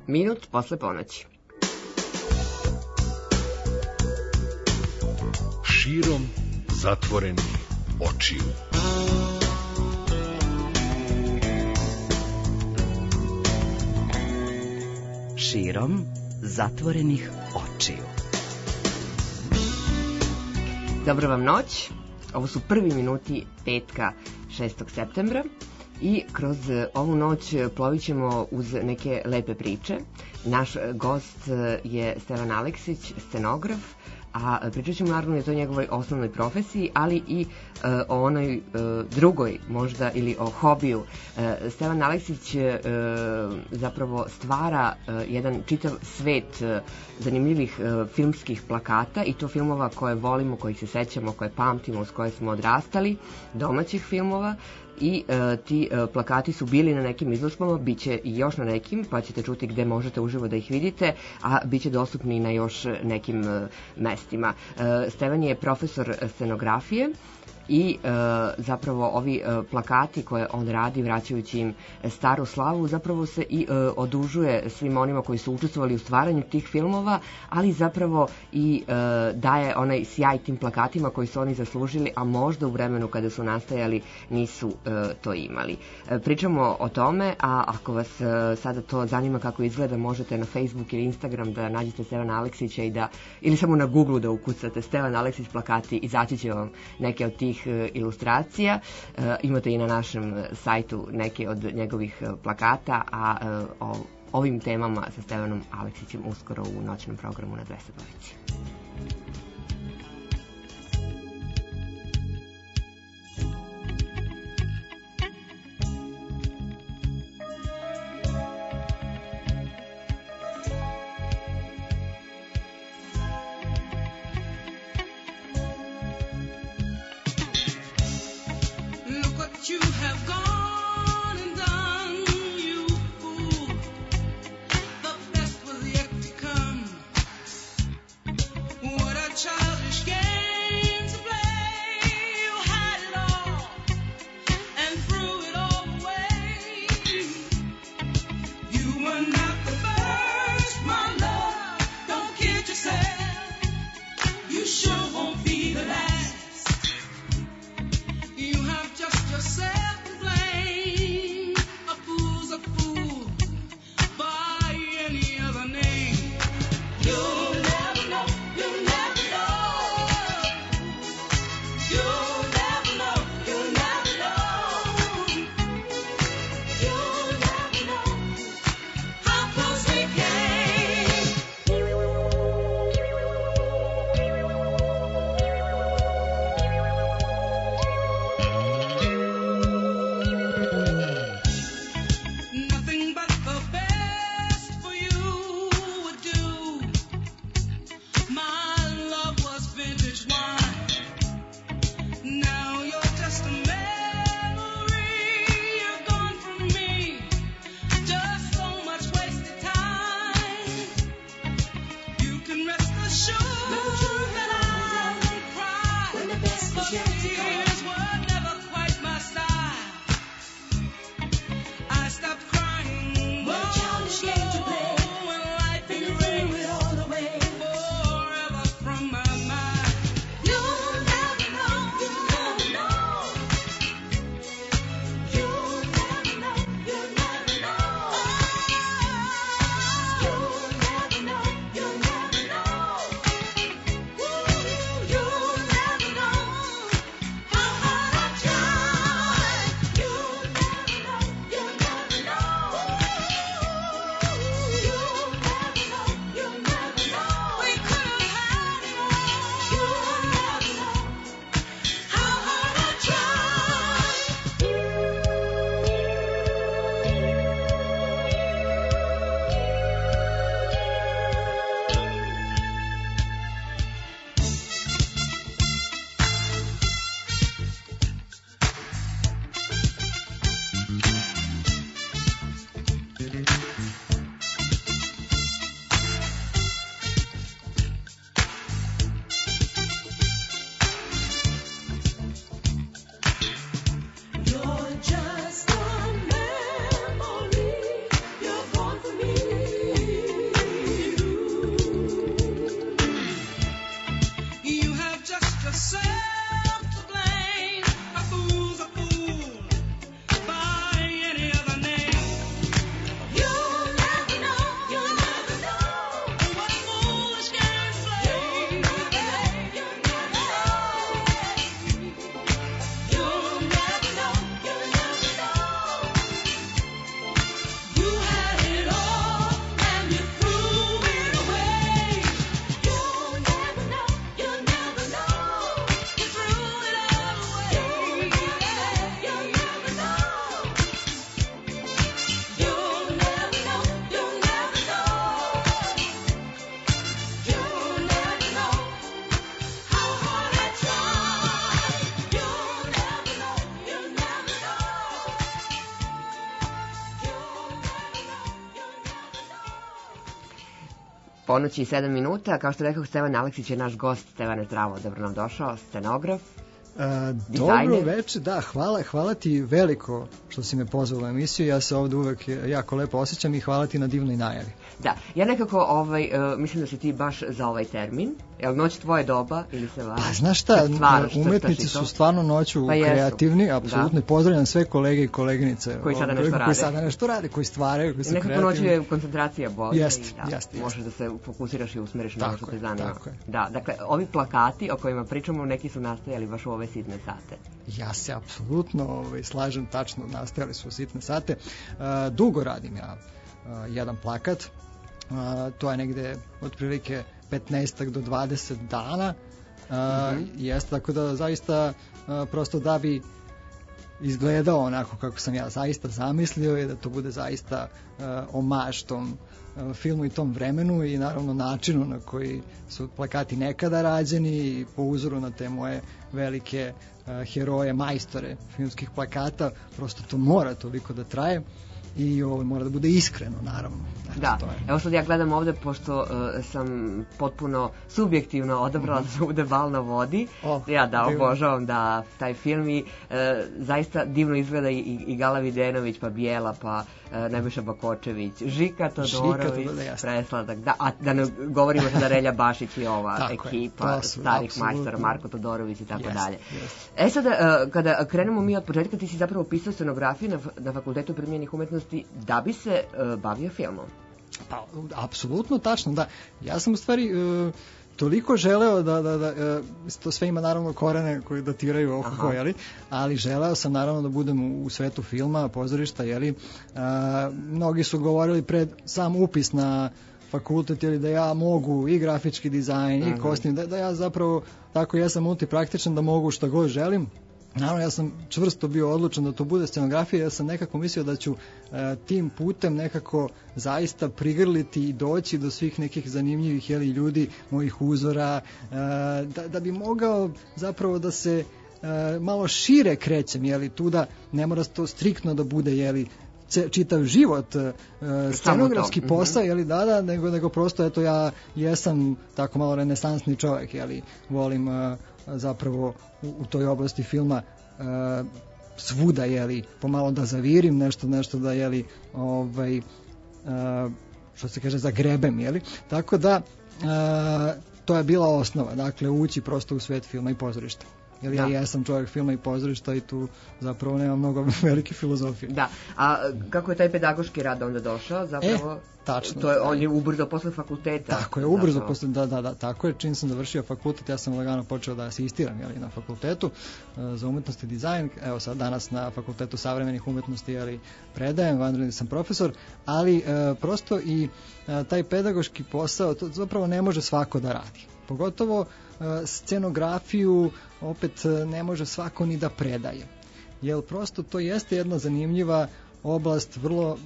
minut posle ponoći. Širom zatvorenih očiju. Širom zatvorenih očiju. Dobro vam noć. Ovo su prvi minuti petka 6. septembra i kroz ovu noć plovit ćemo uz neke lepe priče. Naš gost je Stevan Aleksić, scenograf, a pričat ćemo naravno i o toj njegovoj osnovnoj profesiji, ali i o onoj drugoj možda ili o hobiju. Stevan Aleksić zapravo stvara jedan čitav svet zanimljivih filmskih plakata i to filmova koje volimo, kojih se sećamo, koje pamtimo, uz koje smo odrastali, domaćih filmova. I ti plakati su bili na nekim izložbama, bit će i još na nekim, pa ćete čuti gde možete uživo da ih vidite, a bit će dostupni na još nekim mestima. Stevan je profesor scenografije i zapravo ovi plakati koje on radi, vraćajući im staru slavu, zapravo se i odužuje svim onima koji su učestvovali u stvaranju tih filmova, ali zapravo i daje onaj sjaj tim plakatima koji su oni zaslužili, a možda u vremenu kada su nastajali nisu to imali. Pričamo o tome, a ako vas sada to zanima kako izgleda, možete na Facebook ili Instagram da nađete Stevana Aleksića i da, ili samo na Google da ukucate Stevan Aleksić plakati, izaći će vam neke od tih ilustracija. Imate i na našem sajtu neke od njegovih plakata, a o ovim temama sa Stevanom Aleksićem uskoro u noćnom programu na 202. You have gone and done, you fool. The best was yet to come. Ponoći i 7 minuta, kao što rekao, Stevan Aleksić je naš gost. Stevane, zdravo, dobro nam došao, scenograf. Dobro večer, da, hvala ti veliko što si me pozvao u emisiju, ja se ovde uvek jako lepo osjećam i hvala ti na divnoj najavi. Da, ja nekako mislim da si ti baš za ovaj termin, je li noć tvoje doba ili se vaš? Pa znaš šta, umetnici su stvarno noću kreativni, apsolutno, pozdravljam sve kolege i koleginice koji sada nešto rade, koji stvaraju, koji su kreativni. Nekako noću je koncentracija bolja jeste. Možeš da se fokusiraš i usmeriš na ono što te zanima. Tako je. Da, dakle, ovi plakati o kojima pričamo, neki su nastajali baš u ove sitne sate. Ja se apsolutno slažem, tačno, nastajali su u sitne sate. Dugo radim ja jedan plakat, to je negde otprilike 15 do 20 dana, jeste, tako da zaista prosto da bi izgledao onako kako sam ja zaista zamislio i da to bude zaista omaž tom filmu i tom vremenu i naravno načinu na koji su plakati nekada rađeni i po uzoru na te moje velike heroje, majstore filmskih plakata, prosto to mora toliko da traje i ovo mora da bude iskreno, naravno. Da, evo sad ja gledam ovde, pošto sam potpuno subjektivno odabrala da se bude Bal na vodi. Ja obožavam da taj film i zaista divno izgleda i Gala Videnović, pa Bijela, pa Nebojša Bakočević, Žika Todorović, presladak. A da ne govorimo sada Relja Bašić i ova ekipa starih majstora, Marko Todorović i tako dalje. E sada, kada krenemo mi od početka, ti si zapravo pisao scenografiju na Fakultetu primenjenih umetnosti da bi se bavio filmom. Pa, apsolutno tačno, da. Ja sam u stvari toliko želeo da to sve ima naravno korene koji datiraju oko, ali želeo sam naravno da budem u svetu filma, pozorišta, mnogi su govorili pred sam upis na fakultet, da ja mogu i grafički dizajn i kostim, da ja zapravo tako ja sam multipraktičan, da mogu šta god želim. Naravno, ja sam čvrsto bio odlučen da to bude scenografija, ja sam nekako mislio da ću tim putem nekako zaista prigrliti i doći do svih nekih zanimljivih ljudi, mojih uzora, da bi mogao zapravo da se malo šire krećem, tu da ne mora to striktno da bude, čitav život scenografski posao, nego prosto, eto, ja jesam tako malo renesansni čovjek, volim zapravo u toj oblasti filma svuda, pomalo da zavirim nešto da, što se kaže, zagrebem, tako da to je bila osnova, dakle, ući prosto u svet filma i pozorišta. Ja jesam čovjek filma i pozorišta i tu zapravo nema mnogo velike filozofije. Da, a kako je taj pedagoški rad onda došao zapravo? Tačno. On je ubrzo posle fakulteta. Tako je, ubrzo posle, da, tako je. Čim sam završio fakultet, ja sam lagano počeo da asistiram na fakultetu za umetnost i dizajn. Evo sad danas na Fakultetu savremenih umetnosti predajem, vanredni sam profesor, ali prosto i taj pedagoški posao, to zapravo ne može svako da radi. Pogotovo scenografiju opet ne može svako ni da predaje. Jer prosto to jeste jedna zanimljiva oblast, vrlo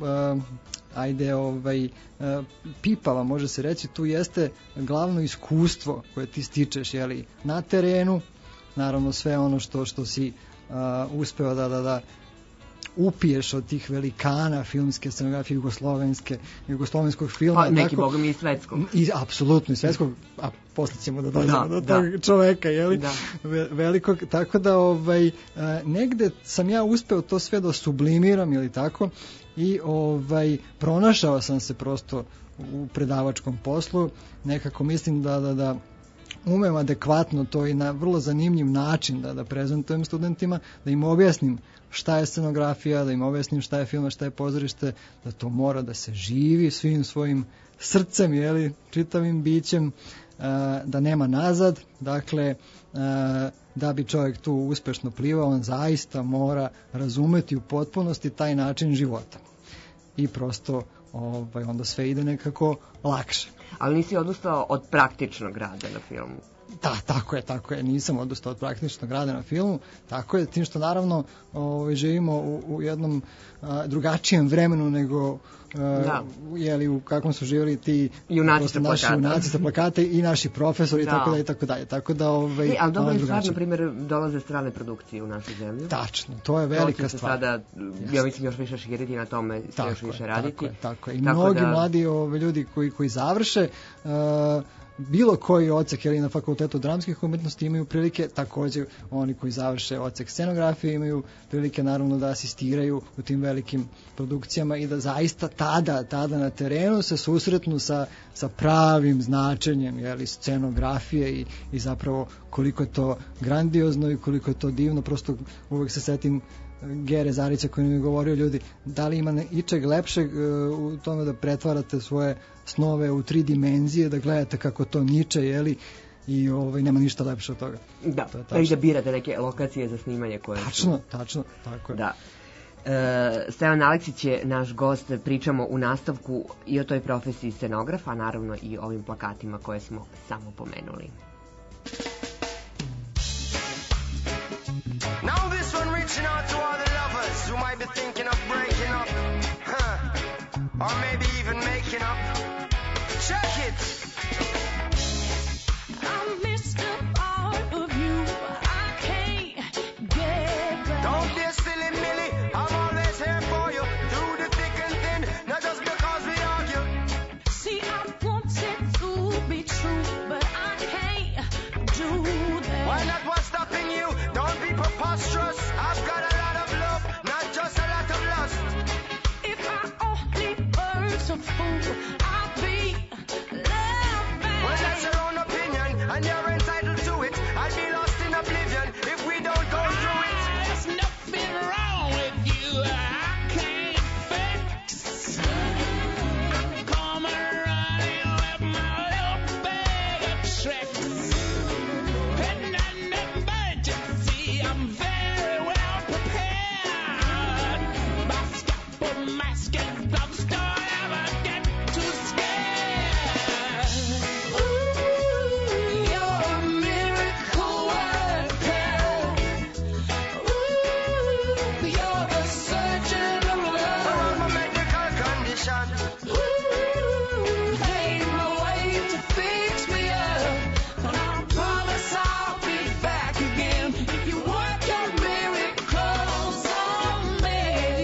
pipava, može se reći, tu jeste glavno iskustvo koje ti stičeš na terenu, naravno sve ono što si uspeo da upiješ od tih velikana filmske scenografije, jugoslovenskog filma. Pa neki bogom i svetskog. Apsolutno i svetskog, a posle ćemo da dođemo do tog čoveka, velikog, tako da negde sam ja uspeo to sve da sublimiram, tako, i pronašao sam se prosto u predavačkom poslu, nekako mislim da umem adekvatno to i na vrlo zanimljiv način da prezentujem studentima, da im objasnim šta je scenografija, da im objasnim šta je film, šta je pozorište, da to mora da se živi svim svojim srcem, čitavim bićem, da nema nazad, dakle, da bi čovjek tu uspešno plivao, on zaista mora razumeti u potpunosti taj način života. I prosto onda sve ide nekako lakše. Ali nisi odustao od praktičnog rada na filmu? Da, tako je, nisam odustao od praktičnog rada na filmu, tako je, tim što naravno živimo u jednom drugačijem vremenu nego jeli, u kakvom su živjeli ti junaci sa plakata i naši profesori i tako dalje. Tako da ali dobro je stvar, na primjer, dolaze strane produkcije u našu zemlju. Tačno, to je velika stvar. Sada, ja mislim, još više širiti na tome, još više raditi. Tako je. I mnogi mladi ljudi koji završe bilo koji odsek ili na fakultetu dramskih umetnosti imaju prilike, takođe oni koji završe odsek scenografije imaju prilike naravno da asistiraju u tim velikim produkcijama i da zaista tada na terenu se susretnu sa pravim značenjem scenografije i zapravo koliko je to grandiozno i koliko je to divno. Prosto uvek se setim Gere Zarića koji nam je govorio, ljudi, da li ima ičeg lepšeg u tome da pretvarate svoje snove u 3 dimenzije, da gledate kako to niče, i nema ništa lepše od toga. Da, pa i da birate neke lokacije za snimanje koje Tačno, tako je. Da. Stevan Aleksić je naš gost, pričamo u nastavku i o toj profesiji scenografa, naravno i ovim plakatima koje smo samo pomenuli. Now this one reaching out to all the lovers who might be thinking of breaking up, or maybe even making up. Check it! I missed a part of you, I can't get back. Don't be a silly Millie, I'm always here for you, through the thick and thin, not just because we argue. See, I want it to be true, but I can't do that. Why not what's stopping you? Don't be preposterous. I've got a lot of love, not just a lot of lust. If I only were so fool, I'd be loved back. Well, that's your own opinion, and you're entitled to it. I'd be lost in oblivion if we don't go through it. There's nothing wrong with you, I can't fix. Come running with my little bag of tricks. In an emergency, I'm very well prepared. My scalpel, mask, and gloves don't ever get too scared. Ooh, you're a miracle worker. Ooh, you're a surgeon of love. Around my medical condition, Ooh, pave my way to fix me up. And I promise I'll be back again if you work your miracles on me.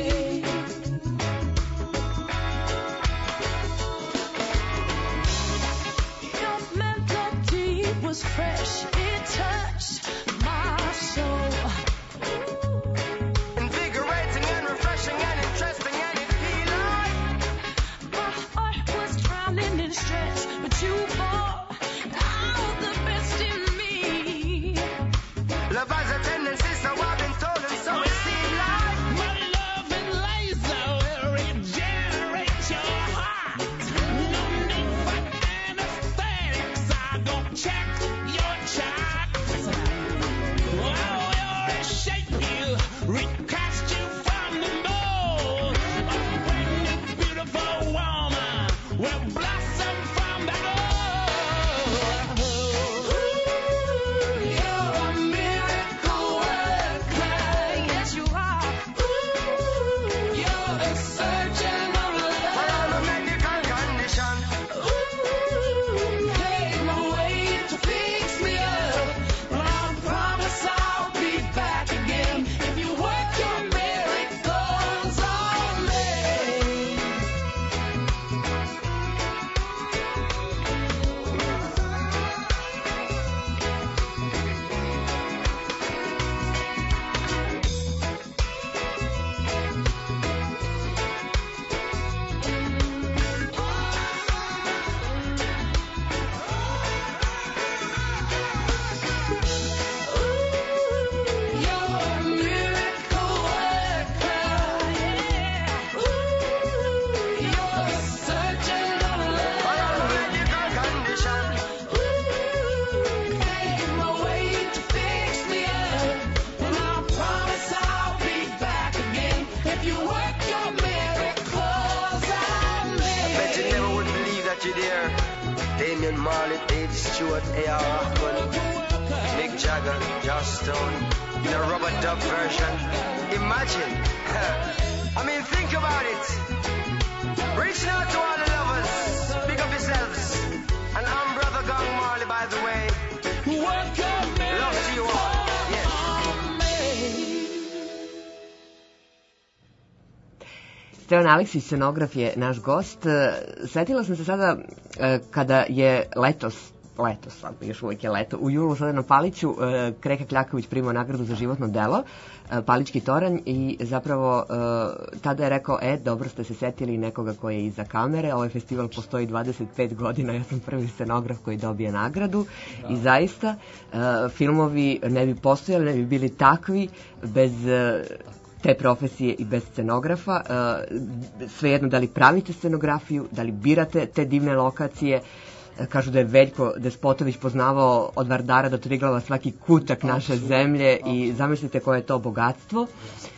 Your melody was fresh, it touched my soul. invigorating and refreshing and interesting, and it feel like My heart was drowning in stress, but you brought out the best in me. love has a tendency, so I've been told, and so it seems like. My love and laser will regenerate your heart. No need for anesthetics, I don't check your charts. While we'll reshape you, recast you from the mold. A brand new beautiful woman will blossom from the mold. Ooh, you're a miracle worker, yes you are. Ooh, you're a surgeon of Around my love. medical condition, Ooh, pave my way to fix me up. But I promise I'll be back again if you work your miracles on me. Damian Marley, Dave Stewart, A.R. Rahman, Mick Jagger, Joss Stone, the rubber dub version. Imagine. I mean, think about it. Reaching out to all the lovers. Pick up yourselves. And I'm Brother Gang Marley, by the way. Love to you all. Yes. Stevan Aleksić, scenograf, je naš gost. Setila sam se sada kada je letos, još uvijek je leto, u julu sada na Paliću Kreka Kljakavić primao nagradu za životno delo, Palićki toranj, i zapravo tada je rekao, dobro ste se setili nekoga koji je iza kamere, ovaj festival postoji 25 godina, ja sam prvi scenograf koji dobije nagradu. I zaista filmovi ne bi postojali, ne bi bili takvi bez te profesije i bez scenografa. Svejedno da li pravite scenografiju, da li birate te divne lokacije. Kažu da je Veljko Despotović poznavao od Vardara do Triglava svaki kutak naše zemlje i zamislite koje je to bogatstvo.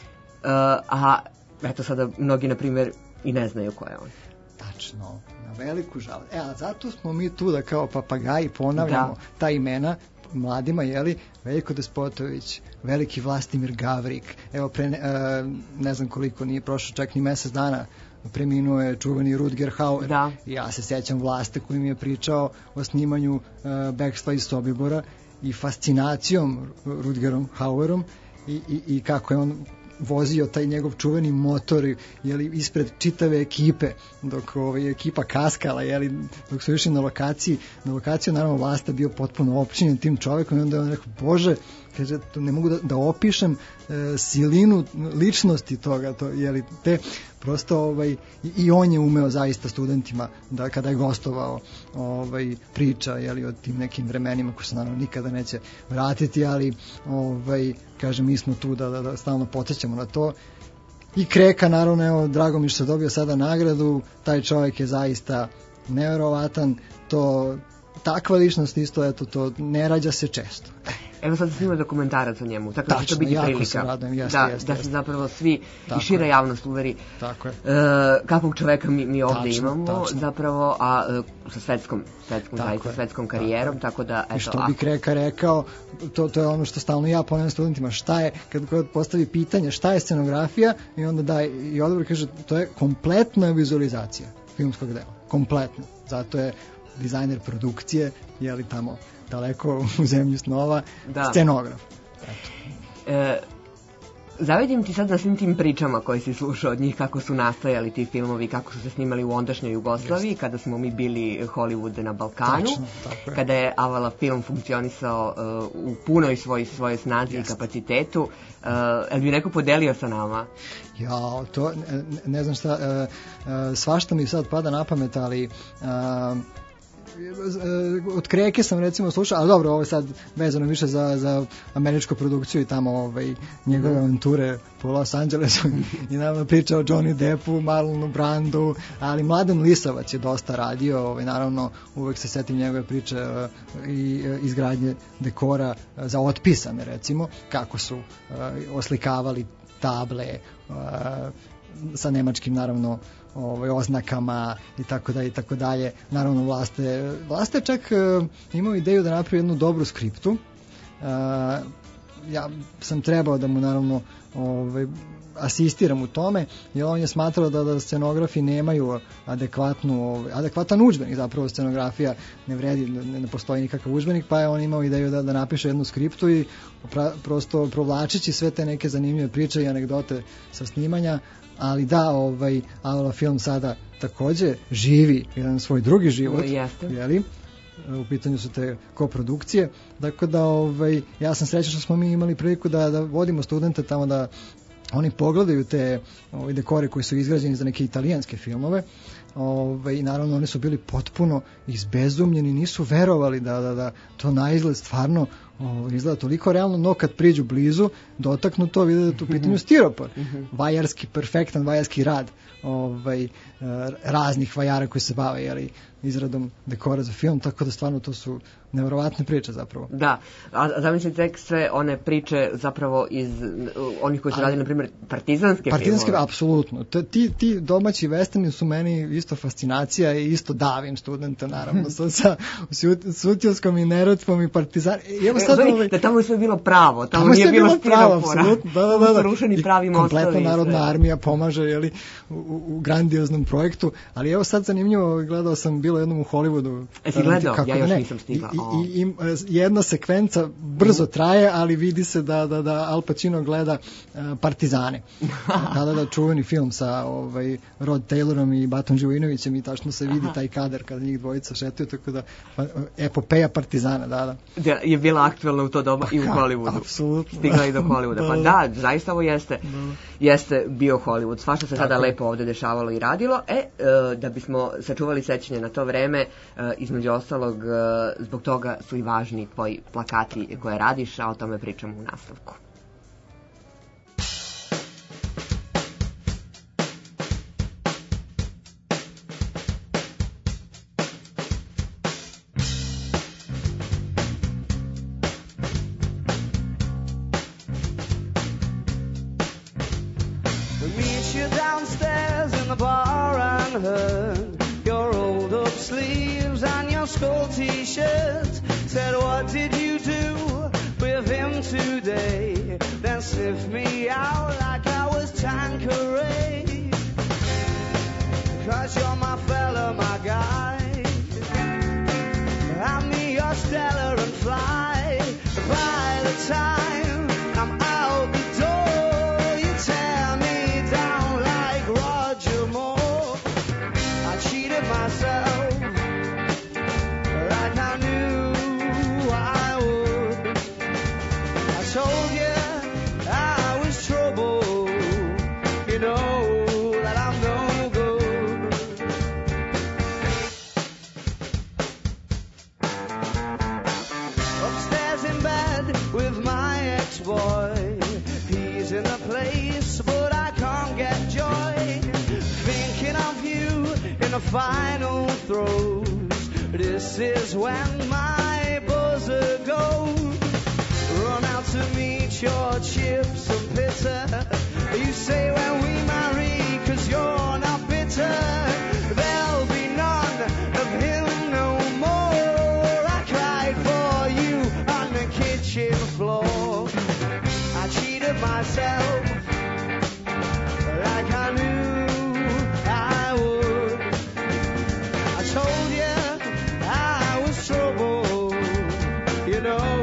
A eto sada mnogi, na primjer, i ne znaju ko je on. Tačno, na veliku žal. A zato smo mi tu da kao papagaji ponavljamo ta imena mladima, Veljko Despotović, veliki Vlastimir Gavrik, evo pre ne znam koliko, nije prošlo čak ni mesec dana, preminuo je čuveni Rutger Hauer. Ja se sjećam Vlaste koji mi je pričao o snimanju Bekstva iz Sobibora i fascinacijom Rutgerom Hauerom i kako je on vozio taj njegov čuveni motor ispred čitave ekipe dok ekipa kaskala, dok su išli na lokaciju naravno Vlasta bio potpuno opčinjen tim čovekom i onda je on rekao, Bože, kaže, ne mogu da opišem silinu ličnosti toga, te prosto i on je umeo zaista studentima da kada je gostovao priča o tim nekim vremenima koji se naravno nikada neće vratiti, ali kažem, mi smo tu da stalno podsjećamo na to. I Kreka, naravno, evo, drago mi što je dobio sada nagradu, taj čovjek je zaista neverovatan, takva ličnost isto, eto, to ne rađa se često. Evo sad se snima dokumentarac o njemu, tako da će to biti prilika da se zapravo svi i šira javnost uveri kakvog čoveka mi ovdje imamo, zapravo, a sa svetskom karijerom, tako da, eto. I što bi Kreka rekao, to je ono što stalno ja ponavljam studentima, šta je, kad postavi pitanje šta je scenografija, i onda daje i odgovor kaže, to je kompletna vizualizacija filmskog dela, kompletno, zato je dizajner produkcije, tamo daleko u zemlji snova, scenograf. Zavidim ti sad na svim tim pričama koje si slušao od njih, kako su nastajali ti filmovi, kako su se snimali u ondašnjoj Jugoslaviji, kada smo mi bili Hollywood na Balkanu, kada je Avala film funkcionisao u punoj svojoj snazi i kapacitetu. Jel bi neko podelio sa nama? Ja, to ne znam šta, svašta mi sad pada na pamet, ali od Kreke sam recimo slušao, ali dobro, ovo je sad vezano više za američku produkciju i tamo njegove avanture po Los Angelesu i naravno priča o Johnny Deppu, Marlonu Brandu, ali Mladen Lisavac je dosta radio, naravno uvek se setim njegove priče i izgradnje dekora za Otpisane, recimo, kako su oslikavali table sa nemačkim, naravno, oznakama i tako dalje. Naravno, Vlaste čak imao ideju da napravi jednu dobru skriptu. Ja sam trebao da mu, naravno, asistiram u tome, jer on je smatrao da scenografi nemaju adekvatan udžbenik, zapravo scenografija ne vredi, ne postoji nikakav udžbenik, pa je on imao ideju da napiše jednu skriptu i prosto provlačeći sve te neke zanimljive priče i anegdote sa snimanja, ali da, Avala film sada takođe živi jedan svoj drugi život, u pitanju su te koprodukcije, tako da ja sam srećan što smo mi imali priliku da vodimo studente tamo, da oni pogledaju te dekore koji su izgrađeni za neke italijanske filmove, i naravno oni su bili potpuno izbezumljeni, nisu verovali da to na izgled stvarno izgleda toliko realno, no kad priđu blizu, dotaknu to, vide da je tu pitanju stiropor, vajarski, perfektan vajarski rad raznih vajara koji se bave izradom dekora za film, tako da stvarno to su nevjerovatne priče zapravo. Da, a zamislite tek sve one priče zapravo iz onih koji su radili, na primjer, partizanske filmove. Apsolutno. Ti domaći westerni su meni isto fascinacija i isto davim studenta, naravno, sa Sutjelskom i Neretvom i Partizan. Evo sad da tamo je sve bilo pravo, tamo nije bilo pravo, apsolutno. Da. Rušeni pravi mostovi. Kompletna narodna armija pomaže, jeli, u grandioznom projektu, ali evo sad zanimljivo, gledao sam bilo jednom u Hollywoodu. Jesi gledao? Ja još nisam stigla. I jedna sekvenca brzo traje, ali vidi se da Al Pacino gleda Partizane. Da, čuveni film sa Rod Taylorom i Batom Živojinovićem i tačno se vidi taj kadar kada njih dvojica šetaju, tako da epopeja Partizana, da. Je bila aktualna u to doba i u Hollywoodu. Apsolutno. Stigla i do Hollywooda. Pa da, zaista ovo jeste bio Hollywood. Svašta se sada lepo ovde dešavalo i radilo. Da bismo sačuvali sećanje na to vreme, između ostalog, zbog toga su i važni tvoji plakati koje radiš, a o tome pričamo u nastavku. Skull t-shirt said, what did you do with him today? Then sniffed me out like I was Tanqueray. 'Cause you're my fella, my guy. Hand me your Stella and fly. By the time I'm out the door, you tear me down like Roger Moore. I cheated myself. Told you I was trouble, you know that I'm no good. Upstairs in bed with my ex-boy, he's in a place but I can't get joy. Thinking of you in the final throes, this is when my buzzer goes. Run out to meet your chips and bitter. You say when we marry, 'cause you're not bitter, there'll be none of him no more. I cried for you on the kitchen floor. I cheated myself like I knew I would. I told you I was trouble, you know.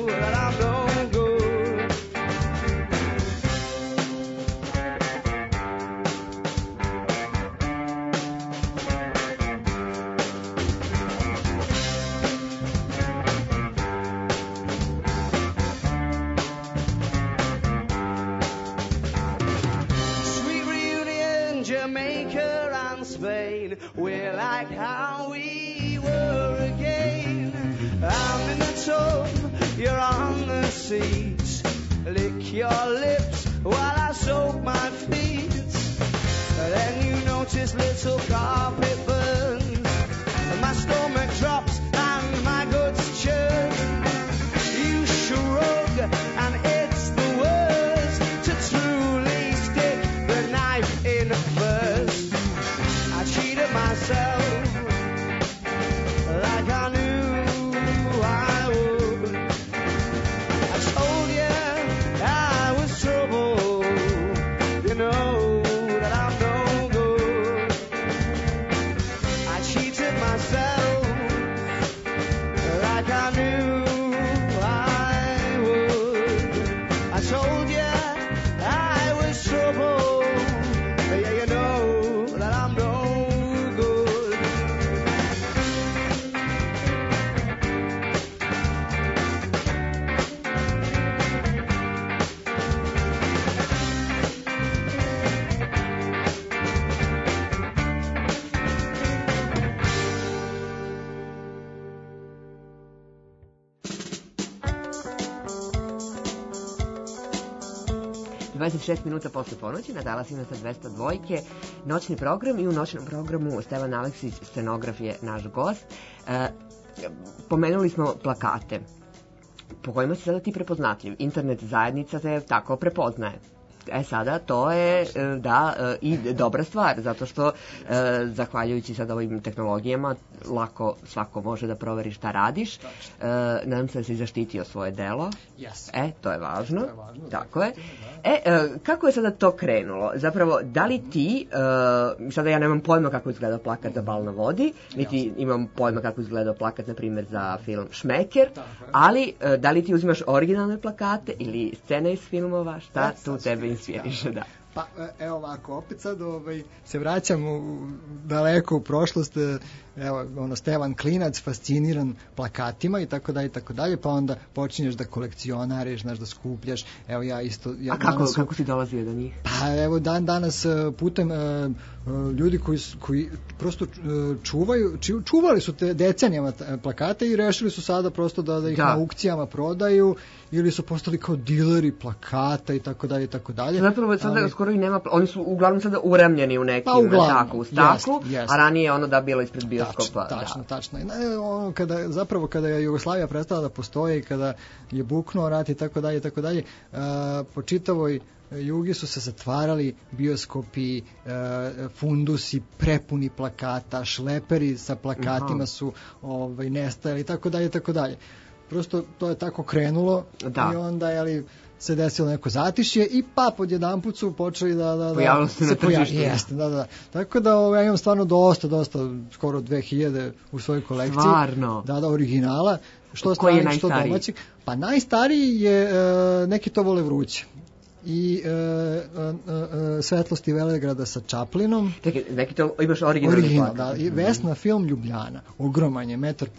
We're like how we were again. I'm in the tub, you're on the seats. Lick your lips while I soak my feet. Then you notice little carpet burns. My stomach drops and my guts churn. You shrug and it's the worst to truly stick the knife in first. I cheated myself like I knew I would. I told you I was trouble, you know that I'm no good. I cheated myself like I knew I would. I told you I was trouble, yeah, you know that I'm no. ...26 minuta posle ponoći, na talasima sa 202. Noćni program i u noćnom programu Stevan Aleksić, scenograf, je naš gost. Pomenuli smo plakate po kojima si sada ti prepoznatljiv. Internet zajednica te tako prepoznaje. Sada to je i dobra stvar, zato što zahvaljujući sad ovim tehnologijama lako svako može da proveri šta radiš. Nadam se da si zaštitio svoje delo. Yes. To je važno. Tako je. Kako je sada to krenulo? Zapravo, da li ti, sada ja nemam pojma kako izgleda plakat za Bal na vodi, niti imam pojma kako izgleda plakat, na primjer, za film Šmeker, ali da li ti uzimaš originalne plakate ili scene iz filmova, šta tu tebe inspiriše, da? Pa, evo ovako, opet sad se vraćam daleko u prošlost, evo, Stevan Klinac, fasciniran plakatima i tako dalje, pa onda počinješ da kolekcionariš, da skupljaš, evo ja isto... A kako si dolazio do njih? Pa, evo, danas putem ljudi koji prosto čuvali su te decenijama plakate i rešili su sada prosto da ih na aukcijama prodaju, ili su postali kao dileri plakata i tako dalje. Zapravo sada skoro i nema, oni su uglavnom sada uramljeni u nekim, u staklu, a ranije ono da bilo ispred bioskopa. Tačno. Kada je Jugoslavija prestala da postoji i kada je buknuo rat i tako dalje, po čitavoj Jugi su se zatvarali bioskopi, fundusi prepuni plakata, šleperi sa plakatima su nestajali i tako dalje. Prosto to je tako krenulo i onda se desilo neko zatišje i odjedanput su počeli da pojavilo se na tržištu. Jeste, da. Tako da ja imam stvarno dosta, skoro 2000 u svojoj kolekciji. Stvarno? Da, originala. Što koji je stranih, što domaćih. Pa najstariji je Neki to vole vruće. I Svetlosti Velegrada sa Čaplinom. Neki to imaš originalni plakat. Da. I Vesna film Ljubljana. Ogroman je,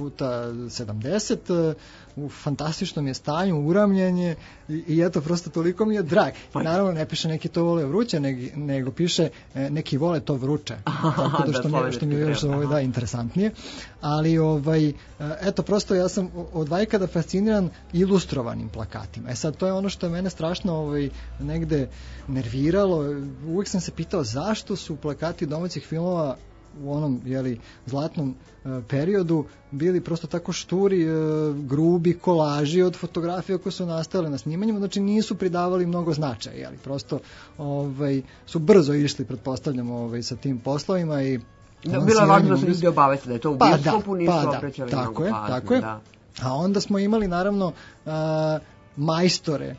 1x70, u fantastičnom je stanju, uramljen je i eto, prosto toliko mi je drag. Naravno, ne piše Neki to vole vruće, nego piše Neki vole to vruće. Tako da što mi je još interesantnije. Ali, eto, prosto ja sam od vajkada fasciniran ilustrovanim plakatima. Sad, to je ono što je mene strašno negde nerviralo. Uvijek sam se pitao zašto su plakati domaćih filmova u onom zlatnom periodu bili prosto tako šturi, grubi kolaži od fotografija koje su nastale na snimanjima, znači nisu pridavali mnogo značaja, prosto su brzo išli, pretpostavljam, sa tim poslovima i bilo je važno da se ljudi obaveste da je to u bioskopu, nisu oprećali mnogo pažnje. Tako je. A onda smo imali naravno majstore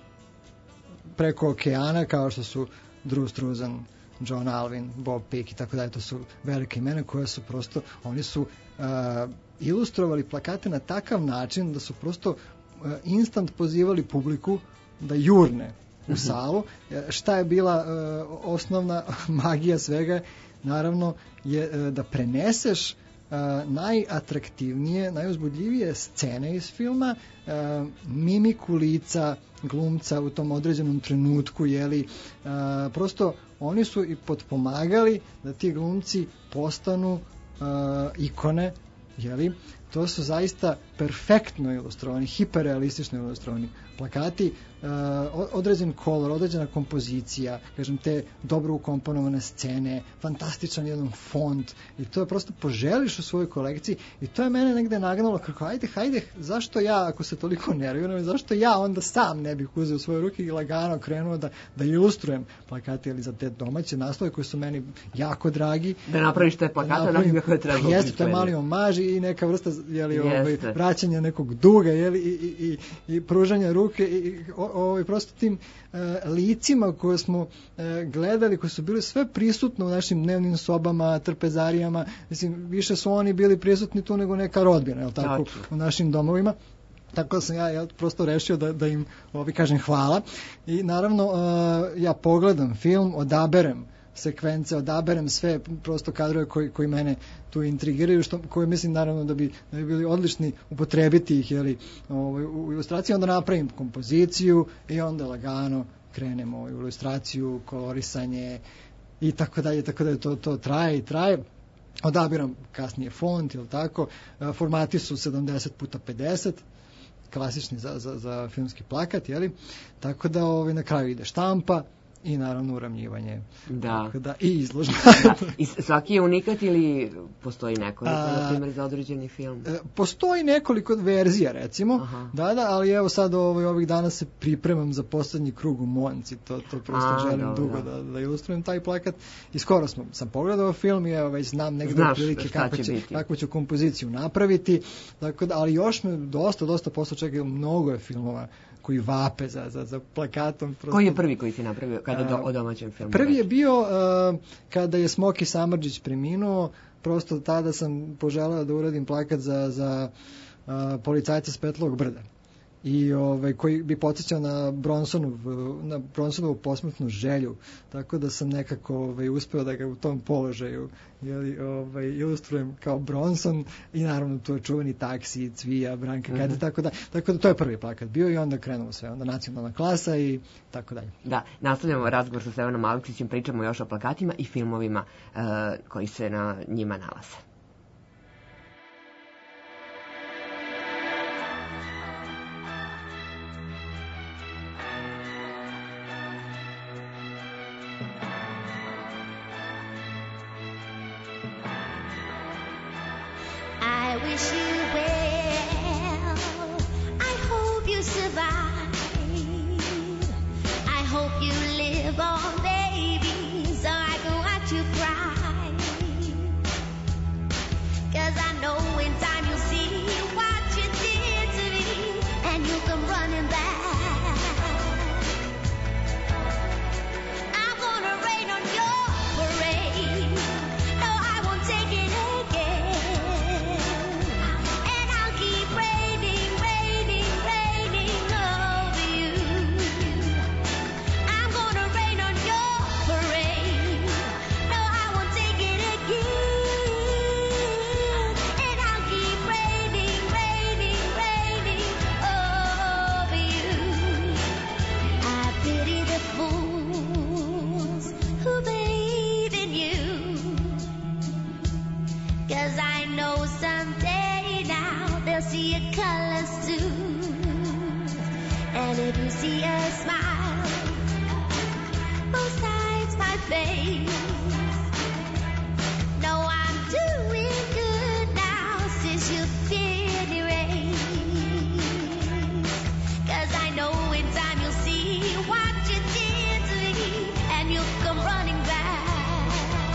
preko okeana, kao što su Drew Struzan, John Alvin, Bob Peak i tako dalje, to su velike imena koje su prosto, oni su ilustrovali plakate na takav način da su prosto instant pozivali publiku da jurne u salu. Šta je bila osnovna magija svega? Naravno je da preneseš najatraktivnije, najuzbudljivije scene iz filma, mimiku lica glumca u tom određenom trenutku, prosto oni su i potpomagali da ti glumci postanu ikone, to su zaista perfektno ilustrovani, hiperrealistično ilustrovani plakati, određen kolor, određena kompozicija, kažem, te dobro ukomponovane scene, fantastičan jedan font i to je prosto poželiš u svojoj kolekciji i to je mene negde nagnalo kako hajde, zašto ja, ako se toliko nerviram, zašto ja onda sam ne bih uzeo u svoje ruke i lagano krenuo da ilustrujem plakate ili za te domaće naslove koji su meni jako dragi. Da napraviš te plakate, napraviš kako je trebalo. Jeste, to je mali omaž i neka vrsta vraćanja nekog duga i pružanja ruke i prosto tim licima koje smo gledali, koji su bili sve prisutno u našim dnevnim sobama, trpezarijama, mislim, više su oni bili prisutni tu nego neka rodbina, tako, u našim domovima. Tako da sam ja prosto rešio da im kažem hvala i naravno ja pogledam film, odaberem sekvence, odaberem sve prosto kadrove koji mene tu intrigiraju, koje mislim naravno da bi bili odlični upotrebiti ih u ilustraciji, onda napravim kompoziciju i onda lagano krenemo u ilustraciju, kolorisanje i tako dalje, to traje. Odabiram kasnije font, formati su 70x50, klasični za filmski plakat, tako da na kraju ide štampa i naravno uravnjivanje. Da. I izložba. Da. I svaki je unikat ili postoji nekoliko, na primjer, za određeni film? Postoji nekoliko verzija, recimo. Aha. Da, ali evo sad ovih dana se pripremam za poslednji krug u Monci, to prosto želim dugo da ilustrujem taj plakat. I skoro sam pogledao film i evo već znam negde otprilike kako ću kompoziciju napraviti. Dakle, ali još me dosta posla čekaju, mnogo je filmova koji vape za plakatom. Prosto. Koji je prvi koji si napravio kada o domaćem filmu? Prvi je bio kada je Smoki Samardžić preminuo, prosto tada sam poželeo da uradim plakat za policajca s Petlovog brda. I koji bi podsjećao na Bronsonovu posmrtnu želju, tako da sam nekako uspeo da ga u tom položaju ilustrujem kao Bronson i naravno tu je čuveni Taksi, Cvija, Branka Kade, tako da to je prvi plakat bio i onda krenulo sve, onda nacionalna klasa i tako dalje. Da, nastavljamo razgovor sa Stevanom Aleksićem, pričamo još o plakatima i filmovima koji se na njima nalaze. I wish you well. I hope you survive. I hope you live on, baby, so I can watch you cry. 'Cause I know in time you'll see what you did to me, and you'll come running back. I'm gonna rain on your parade. No, I won't take it again. And I'll keep raining, raining, raining over you. I'm gonna rain on your parade. No, I won't take it again. And I'll keep raining, raining, raining over you. I pity the fools who believe in you. 'Cause I know someday now they'll see your colors too. And if you see a smile both sides my face, know I'm doing good now since you've been erased. 'Cause I know in time you'll see what you did to me, and you'll come running back.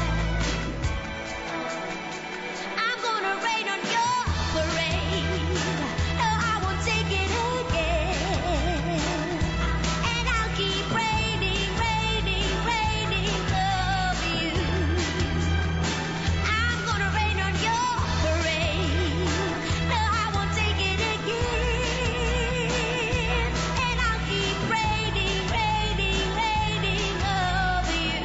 I'm gonna rain on your parade. No, I won't take it again. And I'll keep raining, raining, raining over you. I'm gonna rain on your parade. No, I won't take it again. And I'll keep raining, raining, raining over you.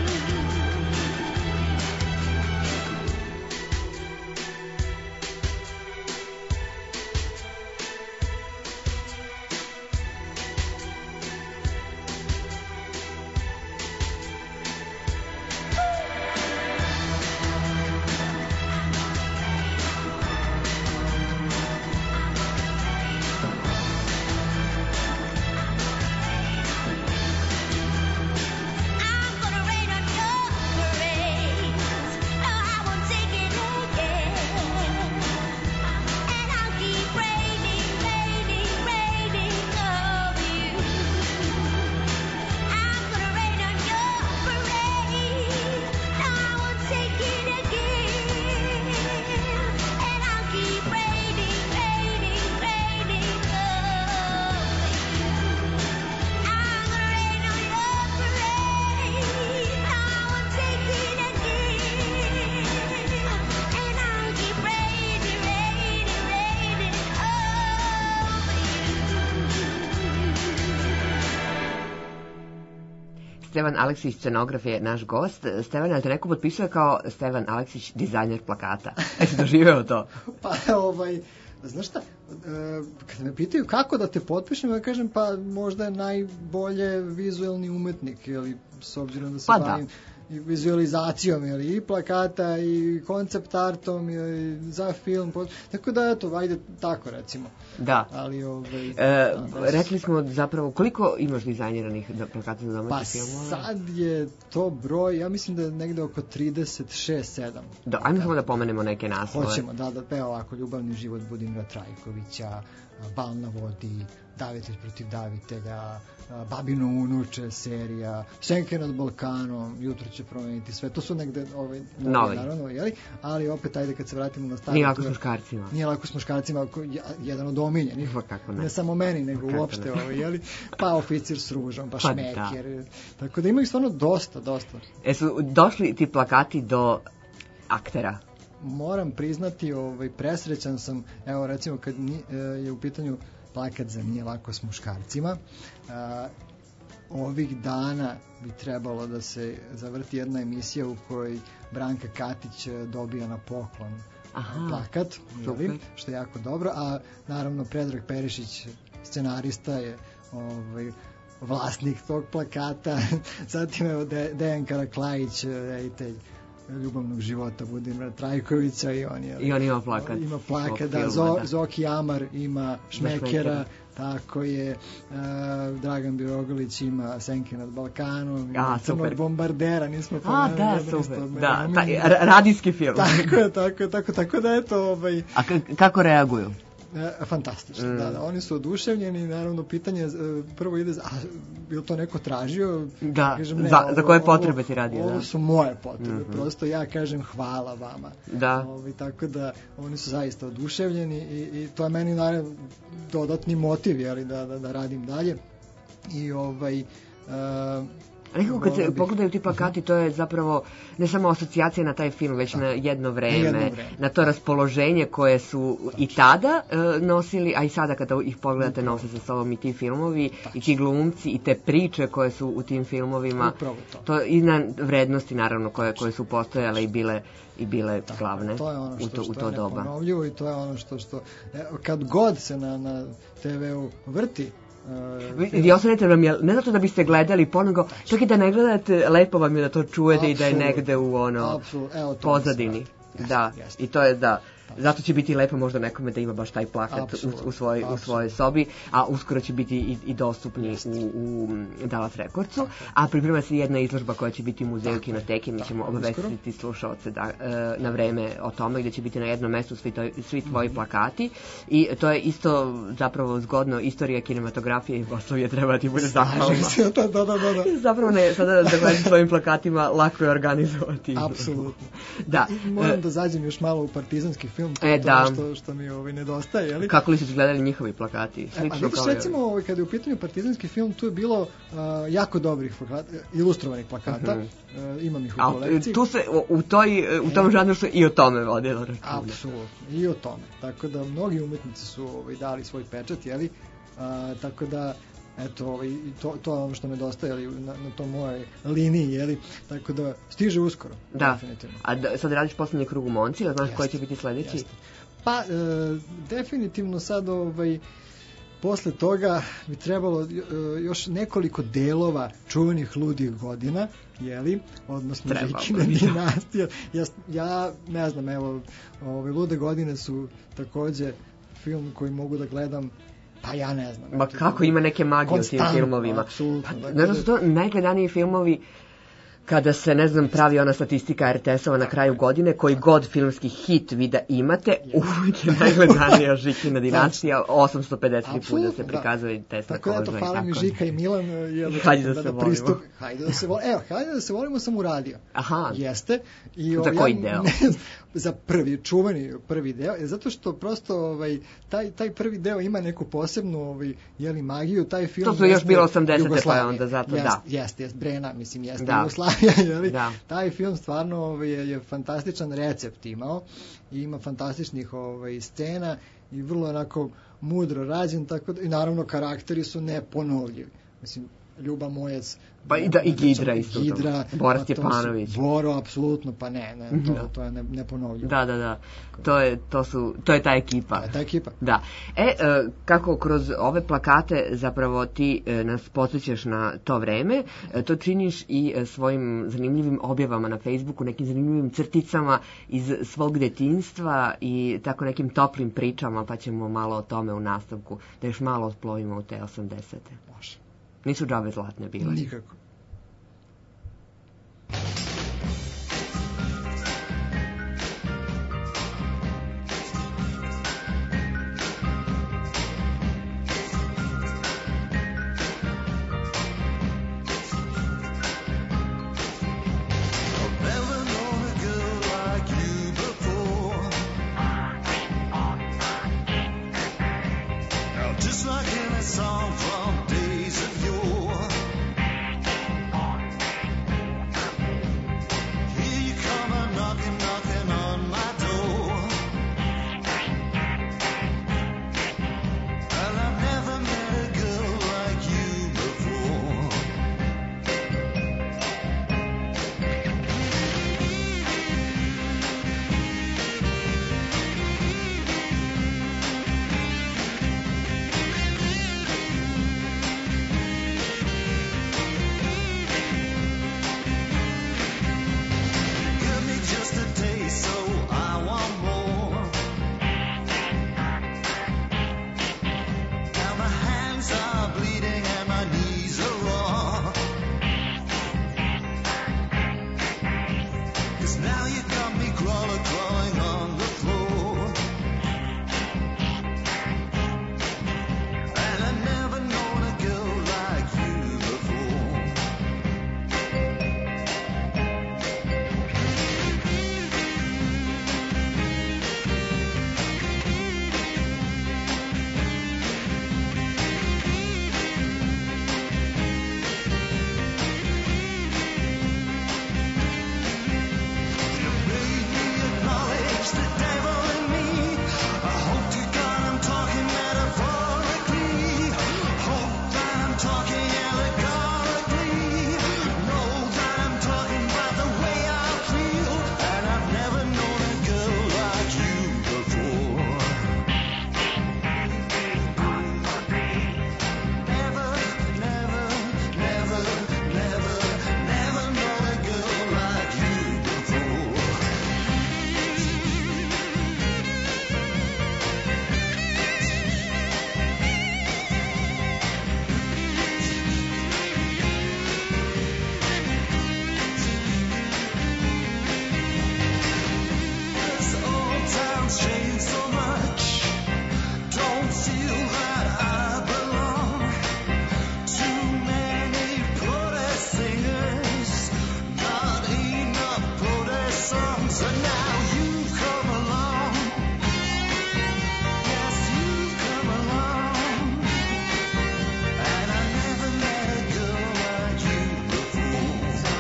I'm gonna rain on your parade. No, I won't take it again. And I'll keep raining, raining, raining over you. I'm gonna rain on your parade. No, I won't take it again. And I'll keep raining, raining, raining over you. I'm gonna rain on your parade. No, I won't take it again. And I'll keep raining, raining, raining over you. Stevan Aleksić, scenograf, je naš gost. Stevan, ali te neko potpisuje kao Stevan Aleksić, dizajner plakata? Jesi doživeo to? Pa, znaš šta, kad me pitaju kako da te potpišem, ja kažem, pa možda je najbolje vizuelni umetnik, ili s obzirom da se i vizualizacijom, jeli, i plakata i koncept artom za film, tako da eto, ajde tako recimo. Da. Ali rekli smo zapravo koliko imaš dizajniranih plakata za domaće filmove? Pa sad je to broj, ja mislim da je negde oko 36-7. Da, ajmo samo da pomenemo neke naslove. Hoćemo, da, evo ovako, Ljubavni život Budimira Trajkovića, Bal na vodi, Davitelj protiv davitelja, Babino unuče serija, Senke nad Balkanom, Jutro će promeniti sve, to su negde novi, naravno, jeli? Ali opet, ajde kad se vratimo na stari... Nije lako s muškarcima. Nije lako s muškarcima, jedan od omiljenih, ne samo meni, nego uopšte, jeli? Pa Oficir s ružom, pa Šmeker, tako da imaju stvarno dosta. Su došli ti plakati do aktera? Moram priznati, presrećan sam, evo recimo kad je u pitanju plakat za Nije lako s muškarcima, ovih dana bi trebalo da se zavrti jedna emisija u kojoj Branka Katić dobija na poklon plakat, što je jako dobro, a naravno Predrag Perišić, scenarista, je vlasnik tog plakata, zatim evo Dejan Karaklajić, reditelj Ljubavnog života Budimira Trajkovića, i on ima plakat. Ima plakat, da, Zoki Amar ima Šmekera, tako je, Dragan Birogolić ima Senke nad Balkanom, Crnog bombardera, nismo pomenuli. Da, super, da, radijski film. Tako da eto... A kako reaguju? Fantastično, da, oni su oduševljeni, naravno pitanje prvo ide, je li to neko tražio? Da, kažem, za koje potrebe ti radi? Ovo su moje potrebe, prosto ja kažem hvala vama. Da. Tako da oni su zaista oduševljeni i to je meni naravno dodatni motiv, jeli, da radim dalje. I nekako kad se pogledaju ti plakati, to je zapravo ne samo asocijacija na taj film, već na jedno vreme, na to raspoloženje koje su i tada nosili, a i sada kada ih pogledate nose sa sobom i ti filmovi, i ti glumci, i te priče koje su u tim filmovima. To i na vrednosti naravno koje su postojale i bile glavne u to doba. To je neponovljivo i to je ono što kad god se na TV-u vrti, vi ostanete vam, ne zato da biste gledali ponovo, čak i da ne gledate, lepo vam je da to čujete i da je negde u pozadini. Da, i to je da. Zato će biti lepo možda nekome da ima baš taj plakat u svojoj sobi, a uskoro će biti i dostupni u Dallas Recordsu, a priprema se jedna izložba koja će biti u muzeju Kinoteke, mi ćemo obavestiti slušaoce na vreme o tome, gde će biti na jednom mestu svi tvoji plakati, i to je isto zapravo zgodno, istorija kinematografije i Jugoslavije treba ti bude zahvalna. Zapravo ne, sada da gledam svojim plakatima lako je organizovati. Apsolutno. Moram da zađem još malo u partizanski film, to što mi nedostaje, jeli? Kako li su gledali njihovi plakati? Recimo, kada je u pitanju partizanski film, tu je bilo jako dobrih ilustrovanih plakata, imam ih u kolekciji. Tu se, u tom žanru se i o tome vodilo računa. Apsolutno, i o tome. Tako da mnogi umetnici su dali svoj pečat, jeli? Tako da eto, to je ono što nedostaje na to moje liniji, jeli? Tako da stiže uskoro. Da, a sad radiš poslednji krug u Monci, a znaš koji će biti sledeći? Pa, definitivno sad posle toga bi trebalo još nekoliko delova čuvenih ludih godina, jeli, odnosno Žikina dinastija. Ja ne znam, evo, lude godine su takođe film koji mogu da gledam, pa ja ne znam. Ma kako ima neke magije u tim filmovima. Apsolutno. Ne znam, su to najgledaniji filmovi kada se, ne znam, pravi ona statistika RTS-ova na kraju godine, koji god filmski hit vi da imate, uvijek je najgledanija Žikina dinastija, 853 puta se prikazuje Tesla koža. Tako da to fali mi Žika i Milan. Hajde da se volimo. Hajde da se volimo. Evo, hajde da se volimo sam uradio. Aha. Jeste. Za koji deo? Za prvi deo, zato što prosto taj prvi deo ima neku posebnu magiju, taj film. To su još bilo 80-te, pa je onda zato, da. Jeste, Brena, mislim, jeste Jugoslavija, jeli? Taj film stvarno je fantastičan recept imao i ima fantastičnih scena i vrlo onako mudro rađen, tako da, i naravno karakteri su neponovljivi. Mislim, Ljuba Mojec. Pa i Gidra isto. Gidra. Bora pa to su- Stjepanović. Boro, apsolutno, pa ne, to je neponovljivo. Da. To je ta ekipa. Ta ekipa. Da. Kako kroz ove plakate zapravo ti nas podsjećaš na to vreme, to činiš i svojim zanimljivim objavama na Facebooku, nekim zanimljivim crticama iz svog detinjstva i tako nekim toplim pričama, pa ćemo malo o tome u nastavku, da još malo otplovimo u te 80. Može. Nisu džabe zlatne bile. Nikako. Just like in a song from days of yore. Here you come a knocking, knocking on my door. And I've never met a girl like you before. Give me just a taste, so I want more. Now my hands are bleeding and my knees are raw. 'Cause now you got me crawling on the floor. And I've never known a girl like you before. Acknowledge the devil in me. I hope to God I'm talking metaphorically. Hope that I'm talking allegorically. Know that I'm talking about the way I feel. And I've never known a girl like you before. Never, never, never, never, never known a girl like you before. This old town's changed so much. Don't feel that I belong. Too many protest singers, not enough protest songs. And now you've come along. Yes, you've come along. And I never met a girl like you before.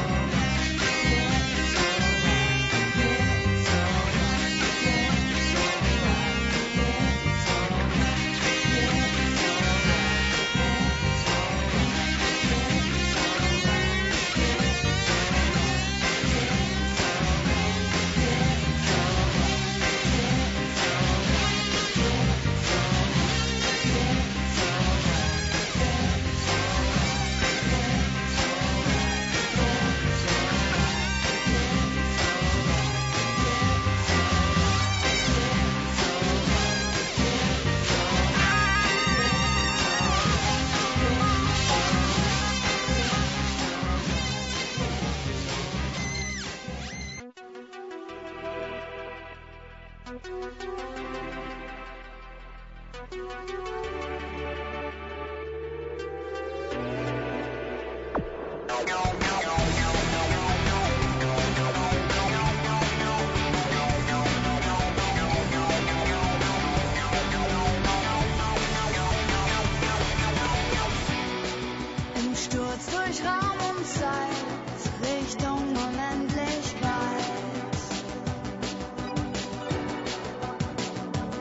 Im Sturz durch Raum und Zeit, Richtung Unendlichkeit.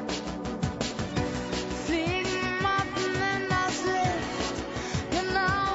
Fliegen Motten in das Licht, genau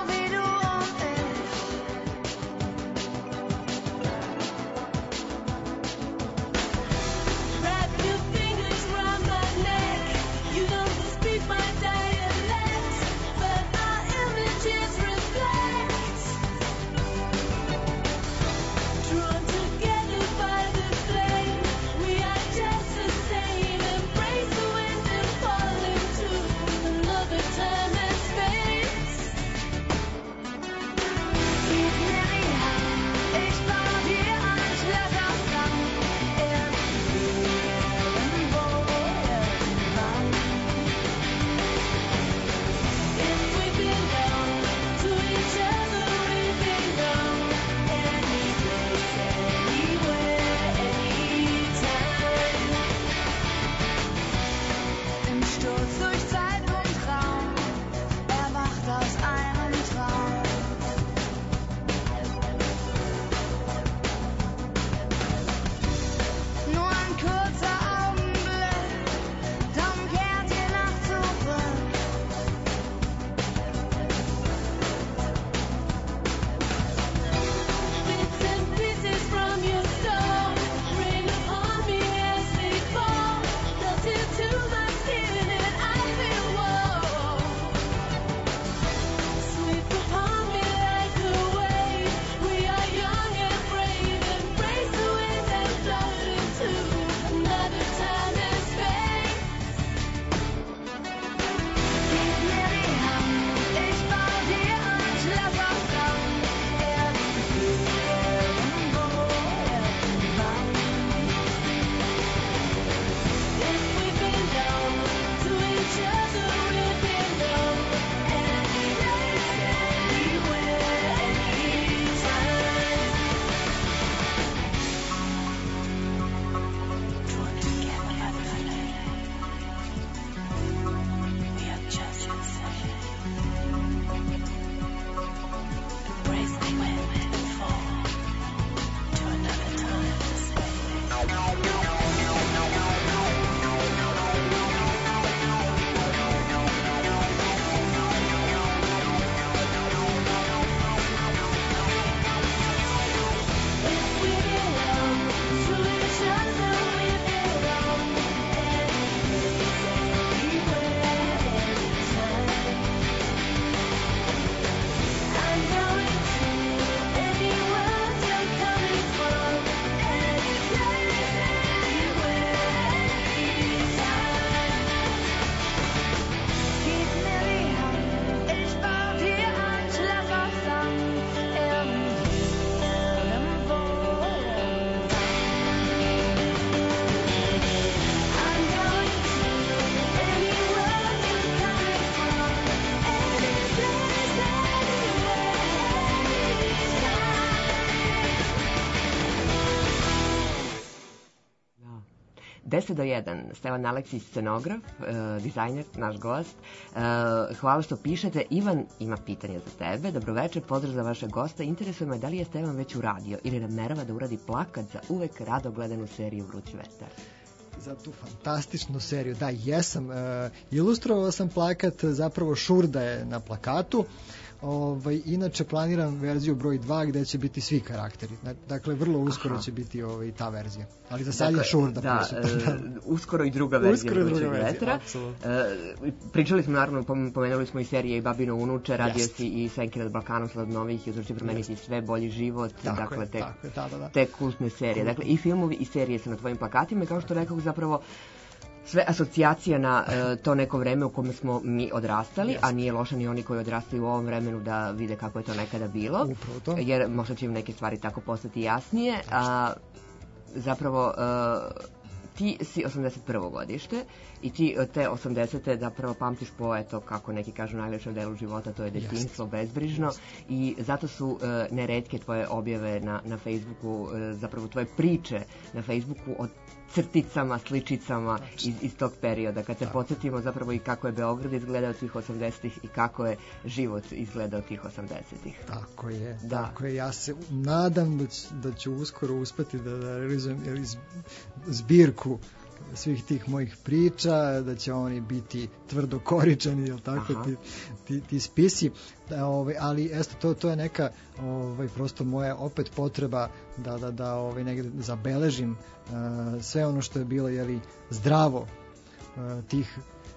10 do 1, Stevan Aleksić, scenograf, dizajner, naš gost. Hvala što pišete. Ivan ima pitanje za tebe. Dobroveče, pozdrav za vašeg gosta. Interesuje me da li je Stevan već uradio ili namerava da uradi plakat za uvek rado gledanu seriju Vruć vetar. Za tu fantastičnu seriju. Da, jesam. Ilustrovao sam plakat, zapravo Šurda je na plakatu. Inače planiram verziju broj 2 gde će biti svi karakteri. Dakle, vrlo uskoro će biti ta verzija. Ali za sad je Šurda prisutan. Uskoro i druga verzija Vrućeg vetra. Pričali smo, naravno, pomenuli smo i serije i Babino unuče, radio si i Senke nad Balkanom, Slad novih, Jutro će promeniti sve, Bolji život, dakle, te kultne serije. Dakle, i filmovi i serije su na tvojim plakatima i kao što rekao, zapravo sve asocijacija na to neko vreme u kome smo mi odrastali, a nije loše ni oni koji odrastaju u ovom vremenu da vide kako je to nekada bilo, jer možda će im neke stvari tako postati jasnije. Zapravo, ti si 81. godište i ti te 80. zapravo pamtiš po, eto, kako neki kažu, najlepšem delu života, to je detinjstvo, bezbrižno, i zato su neretke tvoje objave na Facebooku, zapravo tvoje priče na Facebooku o crticama, sličicama iz tog perioda, kad se podsjetimo zapravo i kako je Beograd izgledao tih 80-ih i kako je život izgledao tih 80-ih. Tako je. Ja se nadam da ću uskoro uspeti da realizujem zbirku svih tih mojih priča, da će oni biti tvrdokoričani, jel tako, ti spisi, ali to je neka prosto moja opet potreba da negde zabeležim sve ono što je bilo, jeli, zdravo tih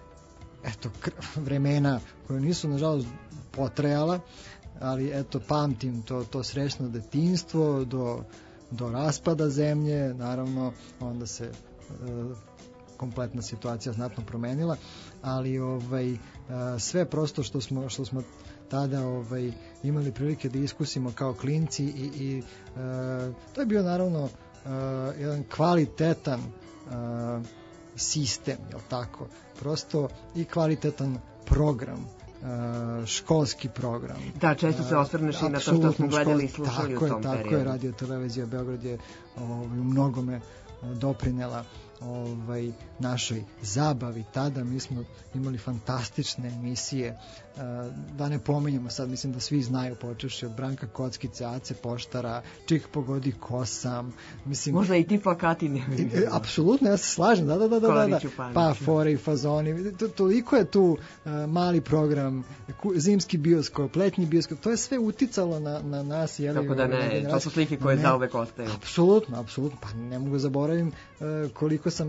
vremena koje nisu nažalost potrajala, ali eto pamtim to srećno detinjstvo do raspada zemlje, naravno onda se kompletna situacija znatno promenila, ali sve prosto što smo tada imali prilike da iskusimo kao klinci i to je bio naravno jedan kvalitetan sistem, jel tako, prosto i kvalitetan program, školski program. Da, često se osvrneš i na to što smo gledali i slušali u tom periodu. Tako je, Radio Televizija Beograd je u mnogome doprinela našoj zabavi tada. Mi smo imali fantastične emisije, da ne pominjamo sad, mislim da svi znaju, počevši od Branka Kockice, Ace Poštara, Čik pogodi ko sam, mislim, možda i ti plakati ne vidim. Apsolutno, ja se slažem, da. Pa fore i fazoni, toliko je tu mali program, zimski bioskop, letnji bioskop, to je sve uticalo na nas. Tako da ne, to su slike koje zauvek ostaju. Apsolutno, pa ne mogu zaboravim koliko sam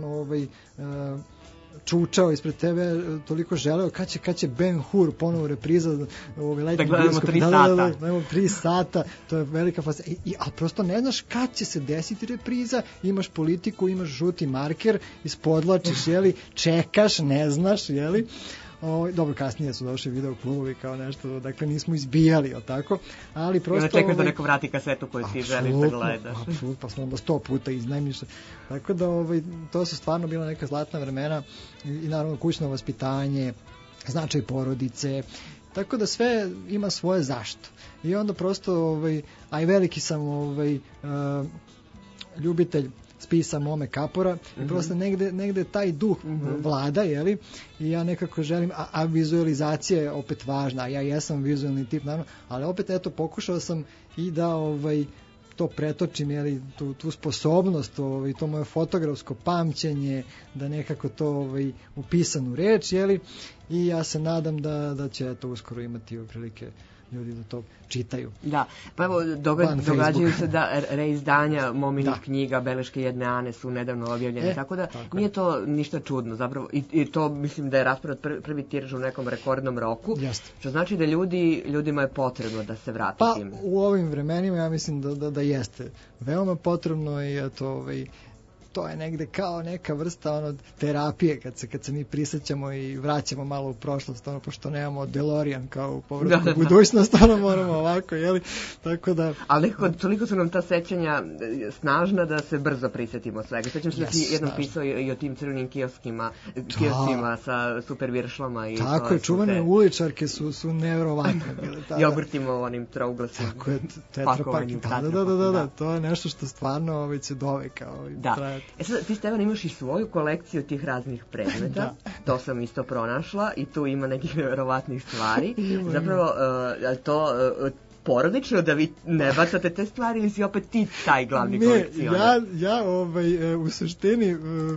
čučao ispred tebe, toliko želeo kad će Ben Hur ponovo repriza letnji bioskop. Da gledamo 3 sata, to je velika fascinacija. A prosto ne znaš kad će se desiti repriza, imaš politiku, imaš žuti marker, ispodlačiš, jeli, čekaš, ne znaš, jeli. Dobro, kasnije su došli video klubovi kao nešto, dakle nismo izbijali, jel tako? Ali prosto... Čekaš da neko vrati kasetu koju ti želiš da gledaš. Apsolutno, pa smo onda 100 puta iznajmiš. Tako da to su stvarno bila neka zlatna vremena i naravno kućno vaspitanje, značaj porodice, tako da sve ima svoje zašto. I onda prosto, a i veliki sam ljubitelj spisa Mome Kapora i prosto negde taj duh vlada, jeli, i ja nekako želim, a vizualizacija je opet važna, ja jesam vizualni tip, naravno, ali opet eto pokušao sam i da to pretočim, jeli, tu sposobnost, to moje fotografsko pamćenje, da nekako to u pisanu reč, jeli, i ja se nadam da će to uskoro imati prilike ljudi da to čitaju. Da, pa evo događaju se da reizdanja Mominih knjiga, Beleške jedne Ane su nedavno objavljene, tako da nije to ništa čudno zapravo, i to mislim da je raspored prvi tiraž u nekom rekordnom roku, što znači da ljudima je potrebno da se vrati tim. Pa u ovim vremenima ja mislim da jeste veoma potrebno i to je negde kao neka vrsta terapije kad se mi prisjećamo i vraćamo malo u prošlost, pošto nemamo DeLorean kao u povratku u budućnost, moramo ovako, jeli, tako da... Ali nekako, toliko su nam ta sećanja snažna da se brzo prisjetimo svega. Sećam se da si jednom pisao i o tim crvenim kioscima sa super viršlama i... Tako je, čuvene uličarke su nevjerovatne bile tada. Jogurtima u onim trouglasnim pakovanjem. Da, to je nešto što stvarno će doveka trajati. Sad, ti Stevan imaš i svoju kolekciju tih raznih predmeta, to sam isto pronašla i tu ima nekih verovatnih stvari. Zapravo, to porodično da vi ne bacate te stvari ili si opet ti taj glavni kolekcionar? Ja u suštini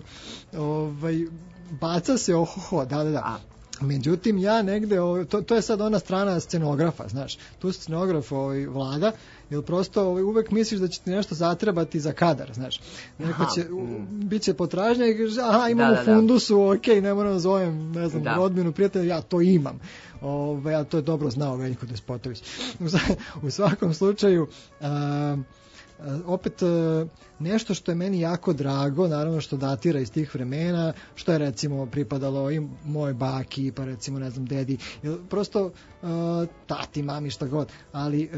baca se ohoho, da. Međutim, ja negde, to je sad ona strana scenografa, znaš, tu scenograf vlada, jer prosto uvek misliš da će ti nešto zatrebati za kadar, znaš. Neko će, bit će potražnja i kaže, imam u fundusu, okej, ne moram da zovem, ne znam, rodbinu, prijatelja, ja to imam. A to je dobro znao Veljko Despotović. U svakom slučaju, opet nešto što je meni jako drago, naravno što datira iz tih vremena, što je recimo pripadalo i moj baki, pa recimo ne znam dedi, prosto tati, mami, šta god, ali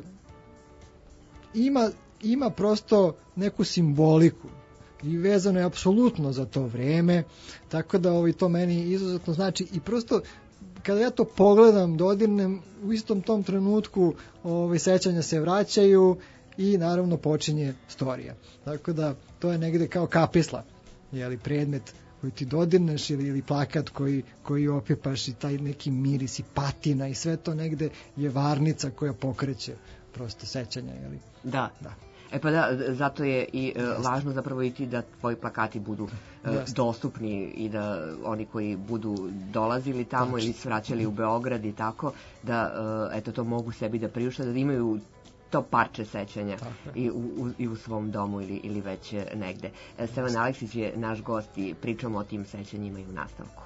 ima prosto neku simboliku i vezano je apsolutno za to vreme, tako da to meni izuzetno znači i prosto kada ja to pogledam, dodirnem, u istom tom trenutku sećanja se vraćaju i naravno počinje storija. Tako da to je negde kao kapisla, predmet koji ti dodirneš ili plakat koji opipaš i taj neki miris i patina i sve to negde je varnica koja pokreće prosto sećanja. Da. Pa da, zato je i važno zapravo i ti da tvoji plakati budu dostupni i da oni koji budu dolazili tamo ili svraćali u Beograd i tako, da to mogu sebi da priušte, da imaju to parče sećanja i u svom domu ili već negde. Stevan Aleksić je naš gost i pričamo o tim sećanjima i u nastavku.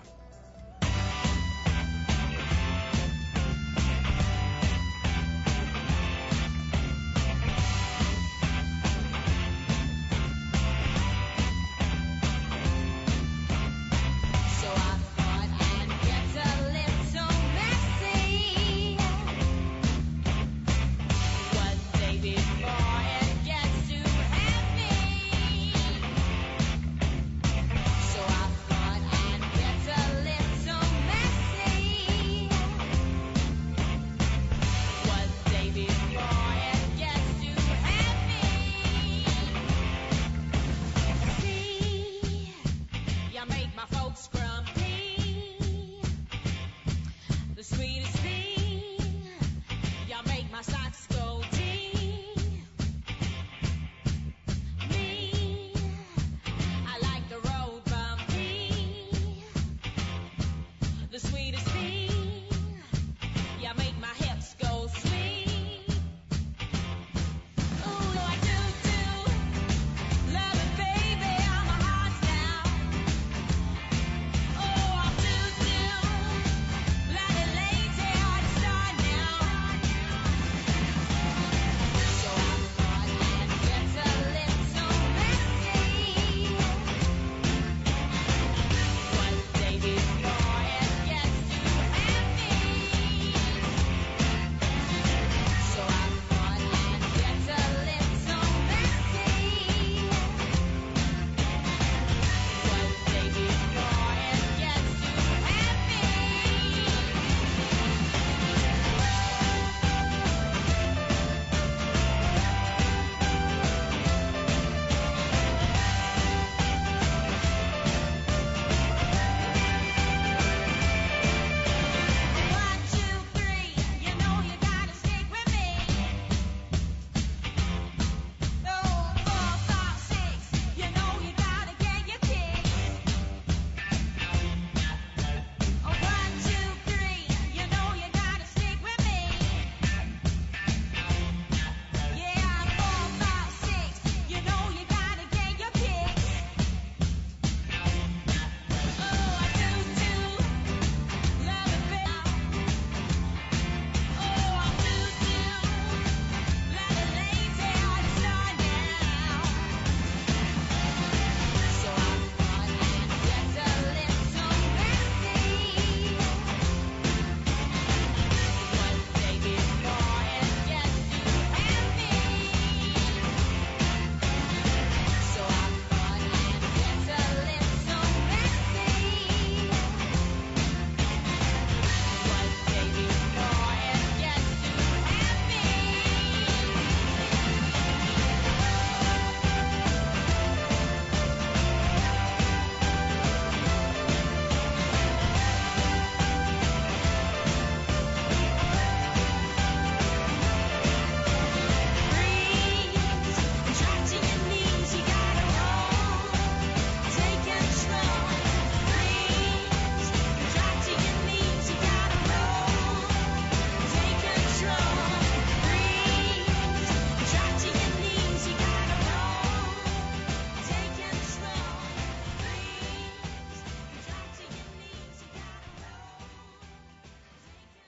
So I thought I'd get a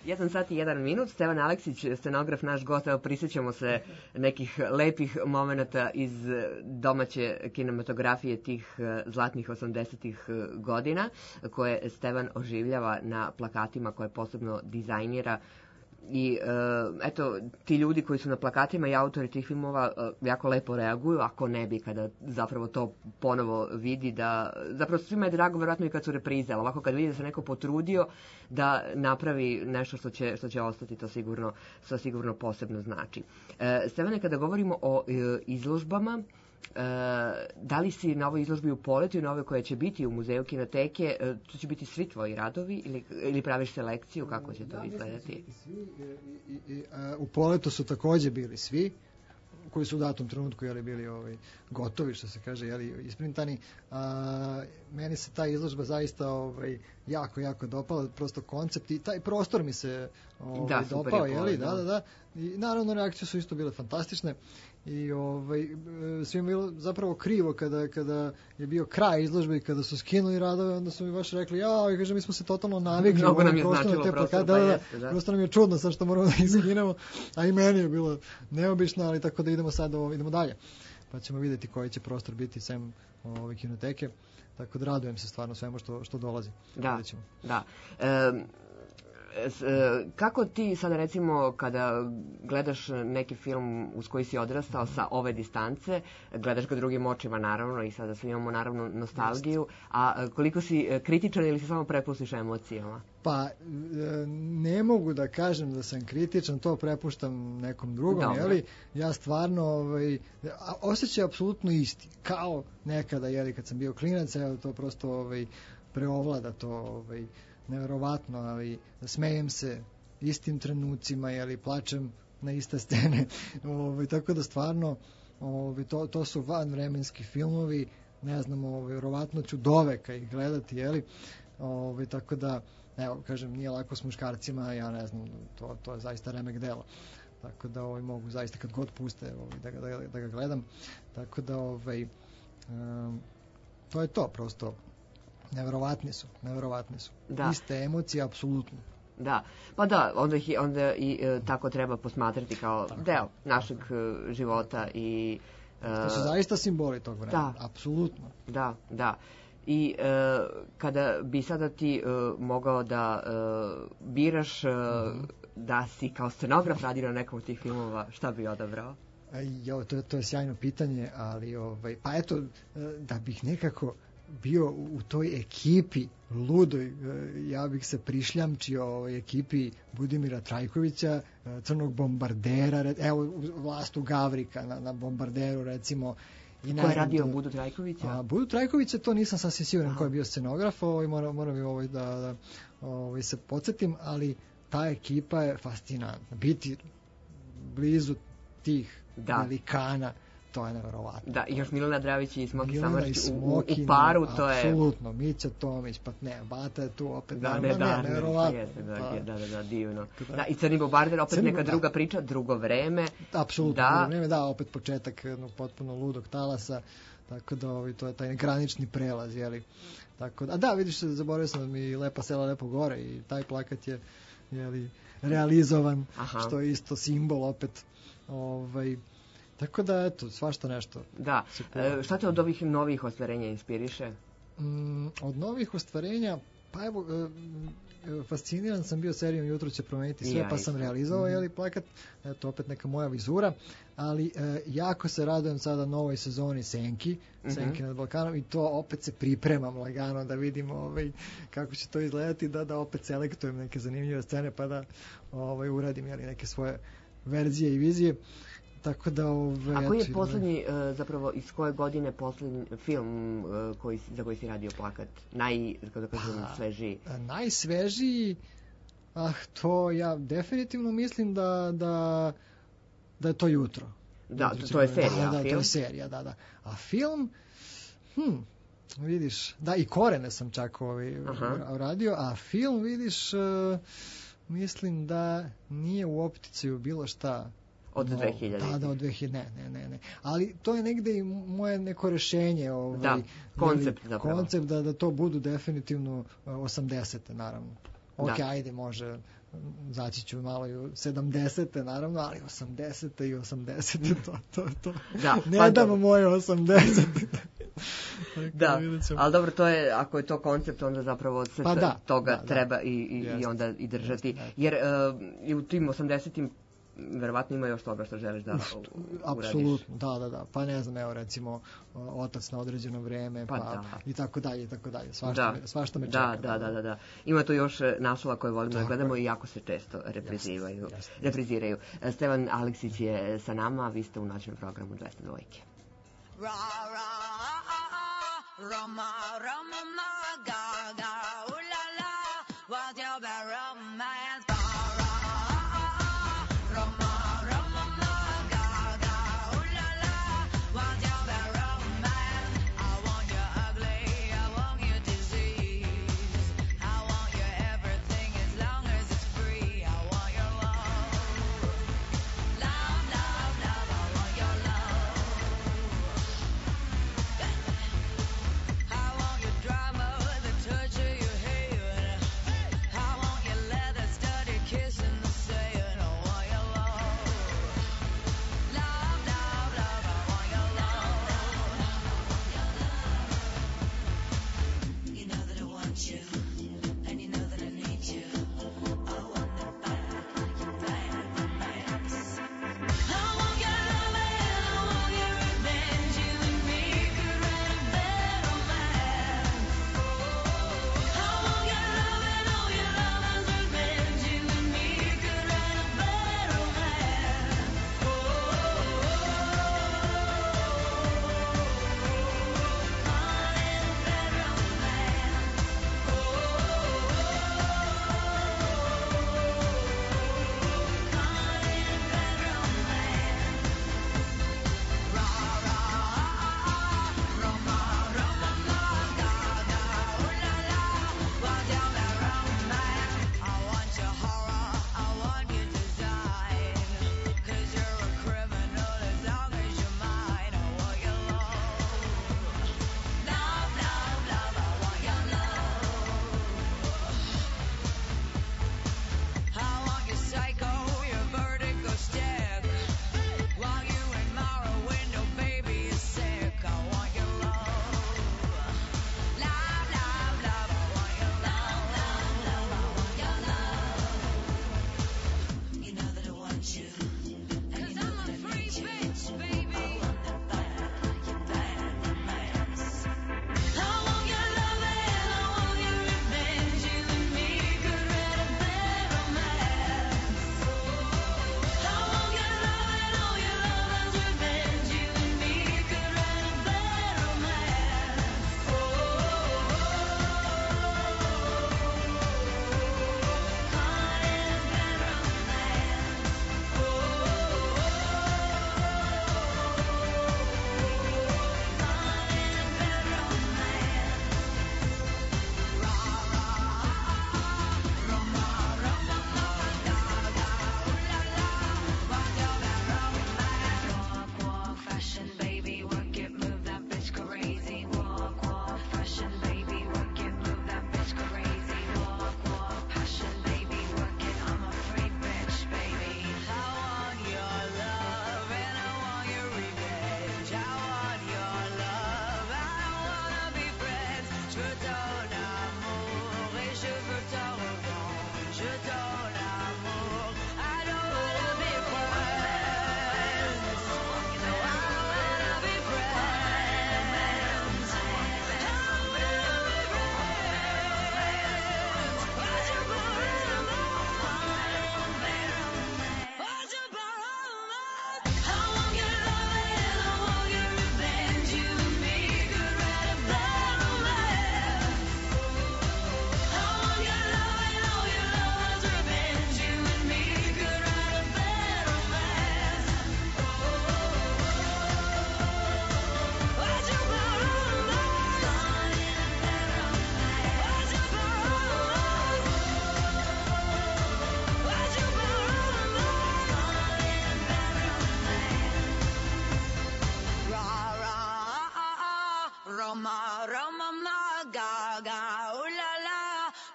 1 sat i 1 minut. Stevan Aleksić, scenograf, naš gost. Evo, prisjećamo se nekih lepih momenata iz domaće kinematografije tih zlatnih 80-ih godina, koje Stevan oživljava na plakatima koje posebno dizajnira. I eto, ti ljudi koji su na plakatima i autori tih filmova jako lepo reaguju, ako ne bi kada zapravo to ponovo vidi, da zapravo svima je drago verovatno i kad su reprize, ali ovako kad vidi da se neko potrudio da napravi nešto što će ostati, to sigurno posebno znači. Stevane, kada govorimo o izložbama, da li si na ovoj izložbi u Poletu i na ovoj koja će biti u Muzeju Kinoteke, to će biti svi tvoji radovi ili praviš selekciju, kako će to izgledati? U Poletu su takođe bili svi koji su u datom trenutku bili gotovi, što se kaže, isprintani. Meni se ta izložba zaista jako dopala, prosto koncept i taj prostor mi se dopao, da. I naravno reakcije su isto bile fantastične. I svima bilo zapravo krivo kada je bio kraj izložbe i kada su skinuli radove, onda su mi baš rekli, kaže, mi smo se totalno navikli. Mnogo nam je značilo prostor, da. Prosto nam je čudno sad što moramo da iskinemo, a i meni je bilo neobično, ali tako da idemo dalje. Pa ćemo vidjeti koji će prostor biti sem kinoteke, tako da radujem se stvarno svemu što dolazi. Da. Kako ti sada recimo kada gledaš neki film uz koji si odrastao sa ove distance, gledaš ga drugim očima naravno i sada svi imamo naravno nostalgiju, a koliko si kritičan ili se samo prepustiš emocijama? Pa ne mogu da kažem da sam kritičan, to prepuštam nekom drugom, ja stvarno osjećaj apsolutno isti, kao nekada kad sam bio klinac, to prosto preovlada to neverovatno, ali smejem se istim trenucima, plačem na iste scene, tako da stvarno to su vanvremenski filmovi, ne znam, verovatno ću doveka ih gledati, tako da, evo, kažem, nije lako s muškarcima, ja ne znam, to je zaista remek delo, tako da mogu zaista kad god puste da ga gledam, tako da to je to, prosto neverovatni su. Da. Iste emocije, apsolutno. Da, pa da, onda i tako treba posmatrati kao deo našeg života i... To su zaista simboli tog vremena, apsolutno. Da. I kada bi sada ti mogao da biraš da si kao scenograf radio na nekom od tih filmova, šta bi odabrao? To je sjajno pitanje, ali pa eto, da bih nekako bio u toj ekipi ludoj, ja bih se prišljamčio ekipi Budimira Trajkovića, Crnog bombardera, evo Vlastu Gavrika na bombarderu recimo. Ko je radio Budu Trajkovića? Budu Trajkovića, to nisam sasvim siguran ko je bio scenograf, moram da se podsjetim, ali ta ekipa je fascinantna. Biti blizu tih velikana, to je neverovatno. Da, i još Milana Dravić i Smoki Samarčić u paru, to je... Apsolutno, Mića Tomić, pa ne, Bata je tu opet, neverovatno. Da, divno. Da, i Crni bombarder, opet neka druga priča, drugo vreme. Apsolutno, drugo vreme, da, opet početak jednog potpuno ludog talasa, tako da to je taj granični prelaz, tako da, vidiš, zaboravio sam da mi Lepa sela, lepo gore i taj plakat je, realizovan, što je isto simbol opet, tako da, eto, svašta nešto. Da. Šta te od ovih novih ostvarenja inspiriše? Od novih ostvarenja, pa evo, fasciniran sam bio serijom Jutro će promeniti sve, pa sam realizovao plakat, eto, opet neka moja vizura, ali jako se radujem sada novoj sezoni Senki nad Balkanom, i to opet se pripremam lagano da vidim kako će to izgledati, da opet selektujem neke zanimljive scene, pa da uradim neke svoje verzije i vizije. Tako da, a koji je poslednji, zapravo, iz koje godine poslednji film za koji si radio plakat? Najsvežiji? Najsvežiji, to ja definitivno mislim da je to Jutro. Da, to je serija, film? Da, to je serija, da. A film, vidiš, da, i Korene sam čak radio, a film, vidiš, mislim da nije u opticiju bilo šta. Od 2000. Da, od 2000, ne. Ali to je negde i moje neko rešenje. Koncept zapravo. Koncept da to budu definitivno 80. naravno. ok, Da. ajde, može, zaći ću malo i u 70. naravno, ali 80. i 80. to. Da, Ne pa damo dobro. moje 80. Da, vidjet ćemo. ali dobro, to je, ako je to koncept, onda zapravo od srca Pa da, toga da. treba i Jeste. onda i držati. Jeste. Jer i u tim 80-im verovatno ima još toga što želiš da uradiš. Apsolutno, da. Pa ne znam, evo recimo otac na određeno vreme, Pa pa da. i tako dalje, i tako dalje. Da. Svašta me čeka. Da. Ima tu još naslova koje volimo da Tako gledamo je. i jako se često repriziraju. Jeste. Stevan Aleksić je sa nama, a vi ste u noćnom programu 202. Ra ra Roma Roma ma ga ga ooh la la what's your bad romance ra Roma Roma ma ga ga ooh la la what's your bad romance I want you ugly I want you disease I want you everything as long as it's free I want your love love love love I want your love I want your drama, the torture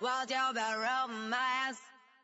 Won't you be romance?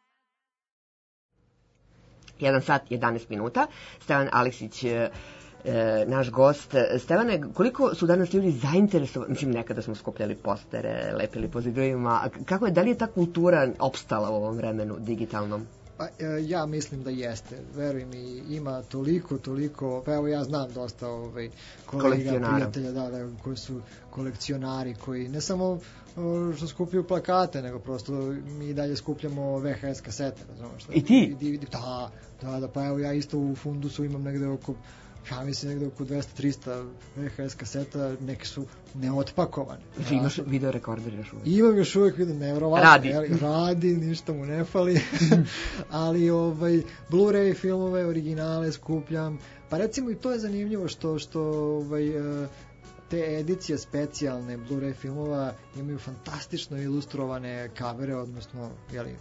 1 sat 11 minuta. Stevan Aleksić, naš gost. Stevane, koliko su danas ljudi zainteresovani, mislim, nekada smo skupljali postere, lepili po zidovima, a kako je, da li je ta kultura opstala u ovom vremenu digitalnom? Pa, ja mislim da jeste, veruj mi, ima toliko, pa evo ja znam dosta kolega, prijatelja, koji su kolekcionari, koji ne samo što skupljaju plakate, nego prosto mi dalje skupljamo VHS kasete, razumiješ? I ti? Da, pa evo ja isto u fundusu imam negde oko 200-300 VHS kaseta, neke su neotpakovane. Znači imaš video rekorder još uvijek? Imam još uvijek video, nevjerovatno. Radi, ništa mu ne fali. Ali Blu-ray filmove, originale skupljam. Pa recimo i to je zanimljivo što te edicije specijalne Blu-ray filmova imaju fantastično ilustrovane kavere, odnosno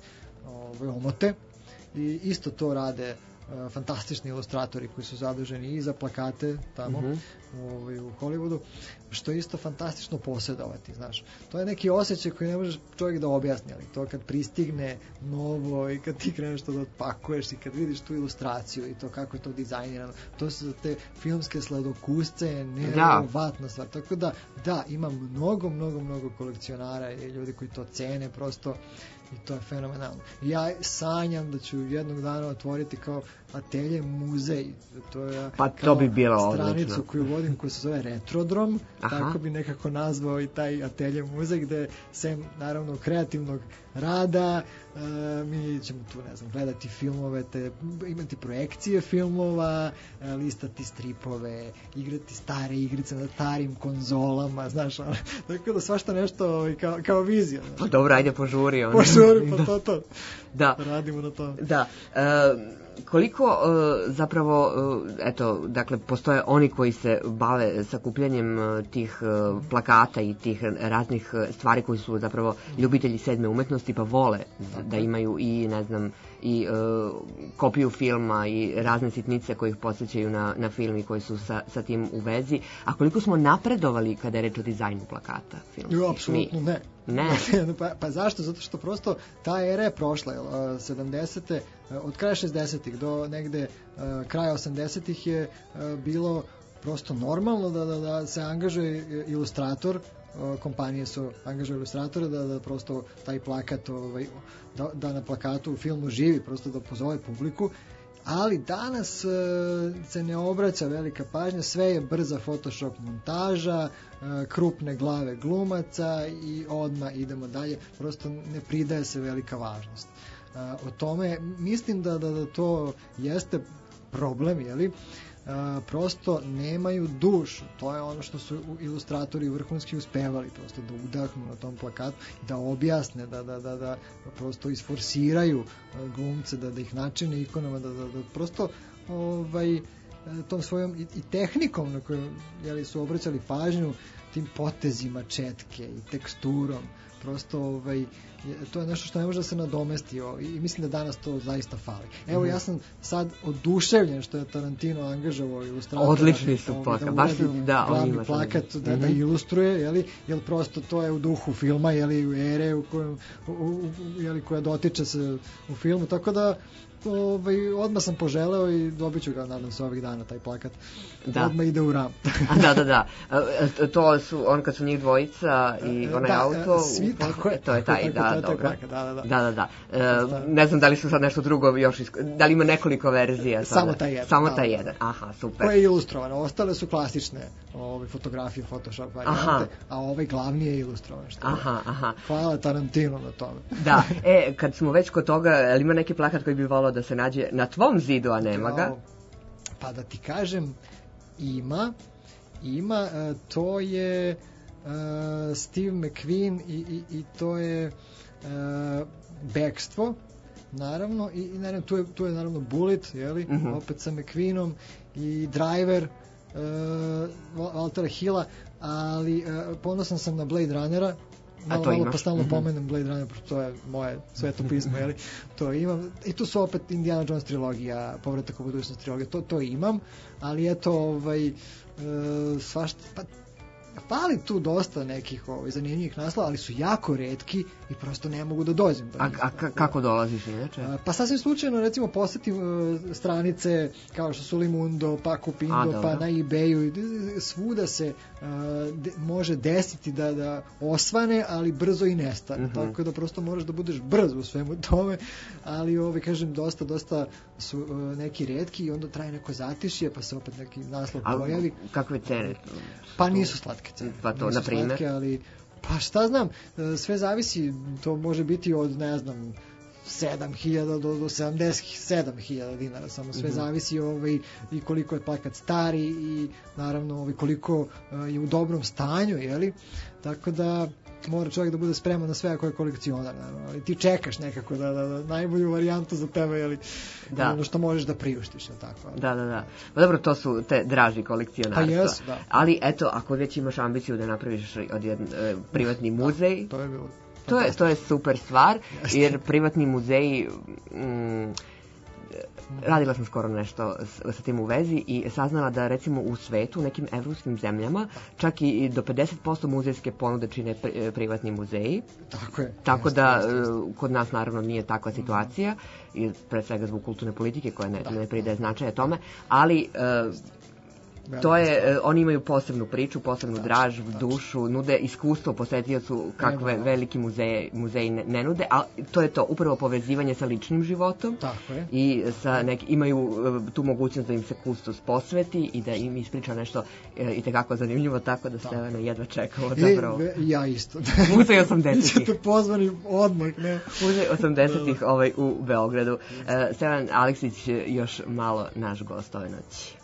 omote. I isto to rade fantastični ilustratori koji su zaduženi i za plakate tamo u Hollywoodu, što je isto fantastično posjedovati, znaš. To je neki osjećaj koji ne možeš čovjek da objasni, ali to kad pristigne novo i kad ti kreneš to da otpakuješ i kad vidiš tu ilustraciju i to kako je to dizajnirano, to su te filmske sladokusce, nevjerovatna stvar. Tako da, ima mnogo kolekcionara i ljudi koji to cene prosto. I to je fenomenalno. Ja sanjam da ću jednog dana otvoriti kao atelje muzej. To je to bi bilo stranicu odlično. Koju vodim, koju se zove Retrodrom. Aha. Tako bi nekako nazvao i taj atelje muzej, gde sem naravno kreativnog rada mi ćemo tu, ne znam, gledati filmove, imati projekcije filmova, listati stripove, igrati stare igrice na starim konzolama, znaš, tako da svašta nešto kao vizija. Pa dobro, ajde požuri. Pa to. Da. Radimo na to. Da. Koliko zapravo, eto, dakle, postoje oni koji se bave sakupljanjem tih plakata i tih raznih stvari koji su zapravo ljubitelji sedme umetnosti, pa vole da imaju i, ne znam, i kopiju filma i razne sitnice koji ih podsjećaju na film i koji su sa tim u vezi. A koliko smo napredovali kada je reč o dizajnu plakata? Apsolutno ne. Ne. Pa zašto? Zato što prosto ta era je prošla. 70. Od kraja 60-ih do negde kraja 80-ih je bilo prosto normalno da se angažuje ilustrator, kompanije su angažuju ilustratore da prosto taj plakat da na plakatu u filmu živi, prosto da pozove publiku. Ali danas se ne obraća velika pažnja, sve je brza Photoshop montaža, krupne glave glumaca i odmah idemo dalje, prosto ne pridaje se velika važnost. O tome mislim da to jeste problem, jeli? Prosto nemaju dušu. To je ono što su ilustratori vrhunski uspevali, prosto da udahnu na tom plakatu, da objasne, da prosto isforsiraju glumce, da ih načine ikonama, da prosto tom svojom i tehnikom na kojoj su obraćali pažnju, tim potezima četke i teksturom, prosto to je nešto što ne može da se nadomesti i mislim da danas to zaista fali. Evo, ja sam sad oduševljen što je Tarantino angažovao ilustratora. Odlični su plakat, baš da, glavni plakat da ilustruje, jer prosto to je u duhu filma, u ere koja dotiče se u filmu, tako da odmah sam poželeo i dobit ću ga, nadam se, ovih dana taj plakat. Odmah ide u ram. Da. To su, on kad su njih dvojica i onaj auto, svi, tako je. To je taj, dobro. Da. Ne znam da li su sad nešto drugo još, da li ima nekoliko verzija? Samo taj jedan. Samo taj jedan, aha, super. To je ilustrovano, ostale su klasične fotografije, Photoshop varijante, a ovaj glavni je ilustrovan. Aha. Hvala Tarantino na tome. Da, kad smo već kod toga, ali ima neki plakat koji bi volao da se nađe na tvom zidu, a nema ga? Pa da ti kažem, ima, to je Steve McQueen i to je Bekstvo, naravno, i naravno tu je naravno Bullet, opet sa McQueenom, i Driver Waltera Hilla, ali ponosan sam na Blade Runnera. Malo pa stalno pomenem Blade Runner, to je moje sveto pismo, to imam. I tu su opet Indiana Jones trilogija, Povratak u budućnost trilogija, to imam, ali eto, svašta, pa Pali tu dosta nekih zanimljivih naslova, ali su jako retki i prosto ne mogu da dođem do njih. Kako dolaziš inače? Pa sasvim slučajno, recimo, posetim stranice kao što su Limundo, pa Cupindo, pa na eBayu, svuda se može desiti da osvane, ali brzo i nestane. Tako da prosto moraš da budeš brz u svemu tome, ali kažem, dosta su neki retki i onda traje neko zatišje, pa se opet neki naslov pojavi. Kakve cene? Pa nisu slatke cene. Pa to, na primjer? Slatke, ali, pa šta znam, sve zavisi, to može biti od, ne znam, 7.000 do 77.000 dinara, samo sve zavisi i koliko je plakat stari i naravno koliko je u dobrom stanju, jeli? Tako da mora čovjek da bude spreman na sve ako je kolekcionar, naravno, ali ti čekaš nekako da najbolju varijantu za tebe, jeli, ono što možeš da priuštiš, jel tako? Da. Pa dobro, to su te draži kolekcionarstva. Pa jesu, da. Ali eto, ako već imaš ambiciju da napraviš privatni muzej, to je bilo... To je super stvar, jer privatni muzeji, radila sam skoro nešto sa tim u vezi i saznala da recimo u svetu, u nekim evropskim zemljama, čak i do 50% muzejske ponude čine privatni muzeji. Tako je. Tako da kod nas naravno nije takva situacija, i pre svega zbog kulturne politike koja ne pridaje značaja tome, ali... To je, oni imaju posebnu priču, posebnu draž, dušu, nude iskustvo posetiocu kakve veliki muzeji ne nude, a to je to, upravo povezivanje sa ličnim životom. Tako je. I imaju tu mogućnost da im se kustos posveti i da im ispriča nešto itekako zanimljivo, tako da Stevana jedva čekamo zapravo. Ja isto. Muzej 80-ih. Ćete pozvani odmah, ne? Muzej 80-ih u Beogradu. Stevan Aleksić još malo naš gost ove noći.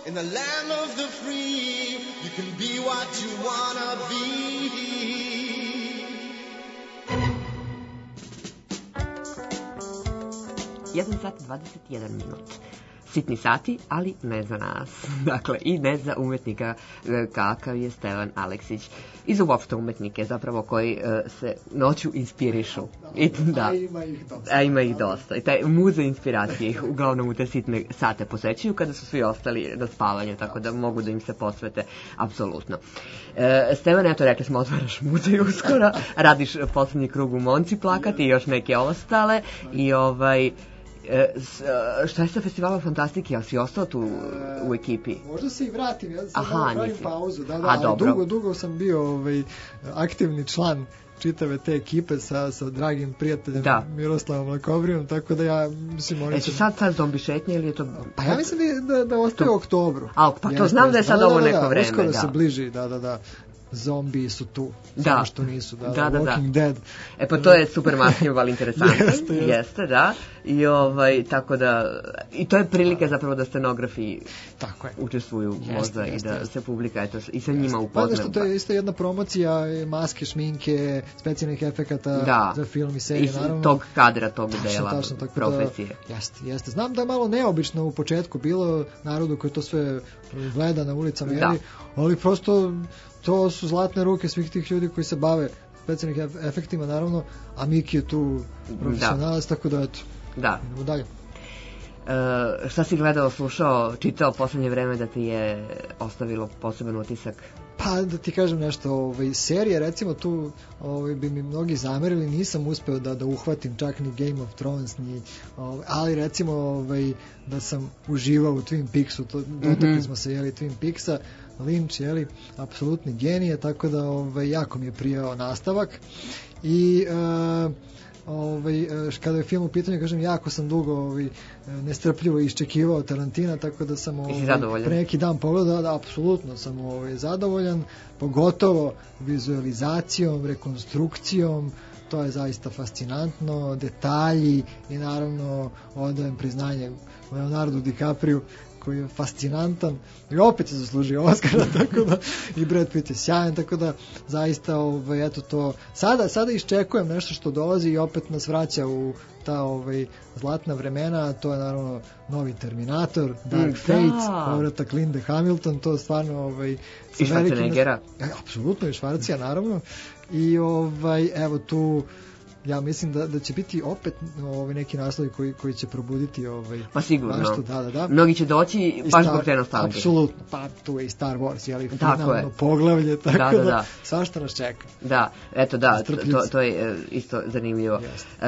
In the land of the free, you can be what you wanna be. 1 sat 21 minut. Sitni sati, ali ne za nas. Dakle, i ne za umetnika kakav je Stevan Aleksić. I za uopšte umetnike, zapravo, koji se noću inspirišu. Da. A ima ih dosta. I taj muze inspiracije ih uglavnom u te sitne sate posećuju kada su svi ostali na spavanju, tako da mogu da im se posvete apsolutno. Stevan, eto, rekli smo, otvaraš muzej uskoro, radiš poslednji krug u Monci plakati i još neke ostale i šta je sa festivalom Fantastike, ali si ostao tu u ekipi? Možda se i vratim, ja sam pravim pauzu, dugo sam bio aktivni član čitave te ekipe sa dragim prijateljem Miroslavom Lakovrijom, tako da ja mislim... Su sad zombi šetnje ili je to... Pa ja mislim da ostaje u oktobru. Pa to znam da je sad ovo neko vreme. Uskoro se bliži, da. Zombi su tu, samo što nisu, Walking Dead. Pa to je super masnjivo, ali interesantno. Jeste, da. I tako da, i to je prilika zapravo da scenografi učestvuju možda i da se publika i sa njima upozna. To je isto jedna promocija maske, šminke, specijalnih efekata za film i serije, naravno. I tog kadra, tog dela profesije. Jeste. Znam da je malo neobično u početku bilo narodu koji to sve gleda na ulicama, ali prosto to su zlatne ruke svih tih ljudi koji se bave specijalnih efektima, naravno, a Miki je tu profesionalac, tako da eto, idemo dalje. Šta si gledao, slušao, čitao poslednje vreme da ti je ostavilo poseban utisak? Pa da ti kažem nešto, serije, recimo tu bi mi mnogi zamerili, nisam uspeo da uhvatim čak ni Game of Thrones, ali recimo da sam uživao u Twin Peaksu, dotakli smo se Twin Peaksa, Lynch, apsolutni genije, tako da jako mi je prijao nastavak i kada je film u pitanju, kažem, jako sam dugo nestrpljivo iščekivao Tarantina, tako da sam pre neki dan pogledao, da apsolutno sam zadovoljan, pogotovo vizualizacijom, rekonstrukcijom, to je zaista fascinantno, detalji i naravno odajem priznanje Leonardo DiCaprio koji je fascinantan i opet se zaslužio Oscara, tako da i Brad Pitt je sjajan, tako da zaista eto to, sada iščekujem nešto što dolazi i opet nas vraća u ta zlatna vremena, to je naravno novi Terminator, Dark Fate, povratak Linde Hamilton, to stvarno i Schwarzeneggera. Apsolutno i Schwarzenegga, naravno, i evo tu ja mislim da će biti opet neki naslovi koji će probuditi pa sigurno. Nešto, da. Mnogi će doći baš zbog te nostalgije. Apsolutno, pa tu je i Star Wars, finalno poglavlje, tako da svašta nas čeka. Da, eto to je isto zanimljivo.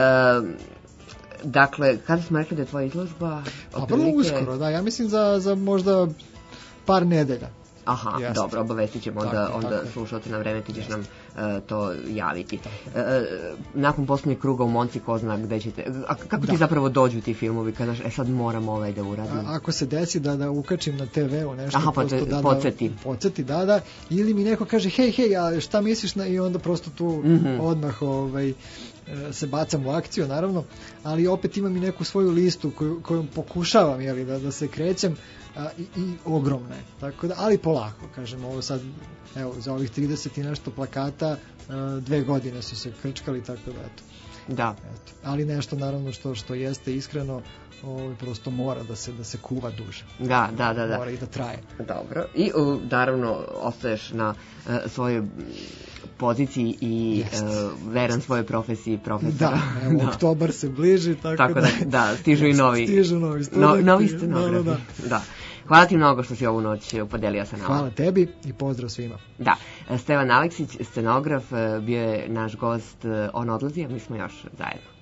Dakle, kada smo rekli da je tvoja izložba? Pa vrlo uskoro, da, ja mislim za možda par nedelja. Aha, dobro, obavestit ćemo onda slušalci na vreme, ti ćeš nam to javiti. Nakon poslednjeg kruga u Monci, ko zna gde ćete... Kako ti zapravo dođu ti filmovi kada sad moram da uradim? Ako se desi da ukačim na TV-u nešto... Aha, pa te podsjeti, da. Ili mi neko kaže, hej, a šta misliš i onda prosto tu odmah se bacam u akciju, naravno, ali opet imam i neku svoju listu kojom pokušavam da se krećem, i ogromne, tako da, ali polako, kažem, ovo sad, evo, za ovih 30 i nešto plakata 2 godine su se krčkali, tako da, eto. Da. Eto. Ali nešto, naravno, što jeste iskreno, prosto mora da se kuva duže. Da. Mora i da traje. Dobro. I, naravno, ostaješ na svojoj poziciji i veran svojoj profesiji profesora. Da, evo, oktobar se bliži, tako da, stižu i novi studenti. Novi scenografi. Da. Hvala ti mnogo što si ovu noć podelio sa nama. Hvala tebi i pozdrav svima. Da, Stevan Aleksić, scenograf, bio je naš gost, on odlazi, a mi smo još zajedno.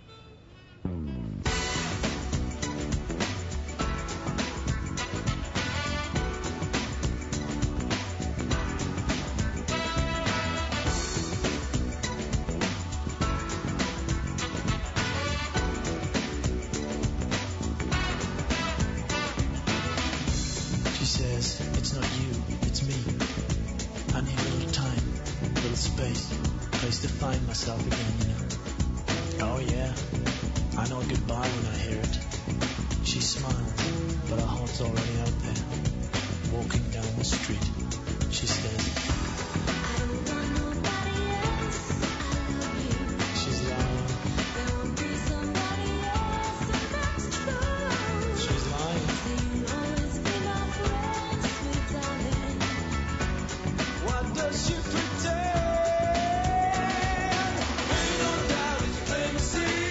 walking down the street. She says, I don't want nobody else. I love you. She's lying. There will be somebody else, and that's true. She's lying. You'll always be my friend, sweet darling. What does she pretend? Ain't no doubt it's plain to see.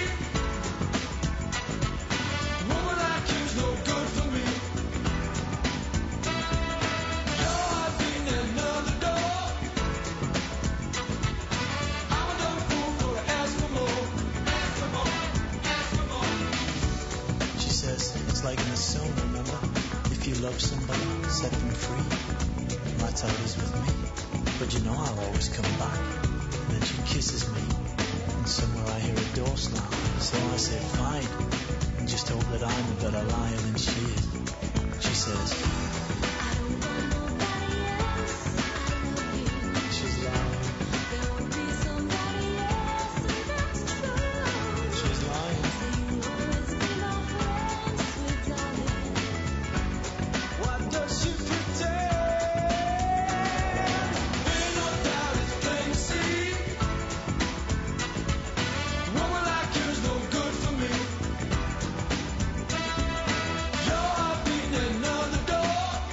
Woman like you's no good for me. Your heart beating at another door. I'm a dumb fool for to ask for more. Ask for more. Ask for more. She says it's like in a song, remember? If you love somebody, set them free. That's how it is with me. But you know I'll always come back. And then she kisses me. And somewhere I hear a door slam. So I say fine. And just hope that I'm a better liar than she is. She says, I don't want nobody else. I love you. She's lying. There will be somebody else, and that's true. She's lying. You'll always be my friend, sweet darling. What does she pretend? Ain't no doubt it's plain to see. Woman like you's no good for me. Your heart beating at another door.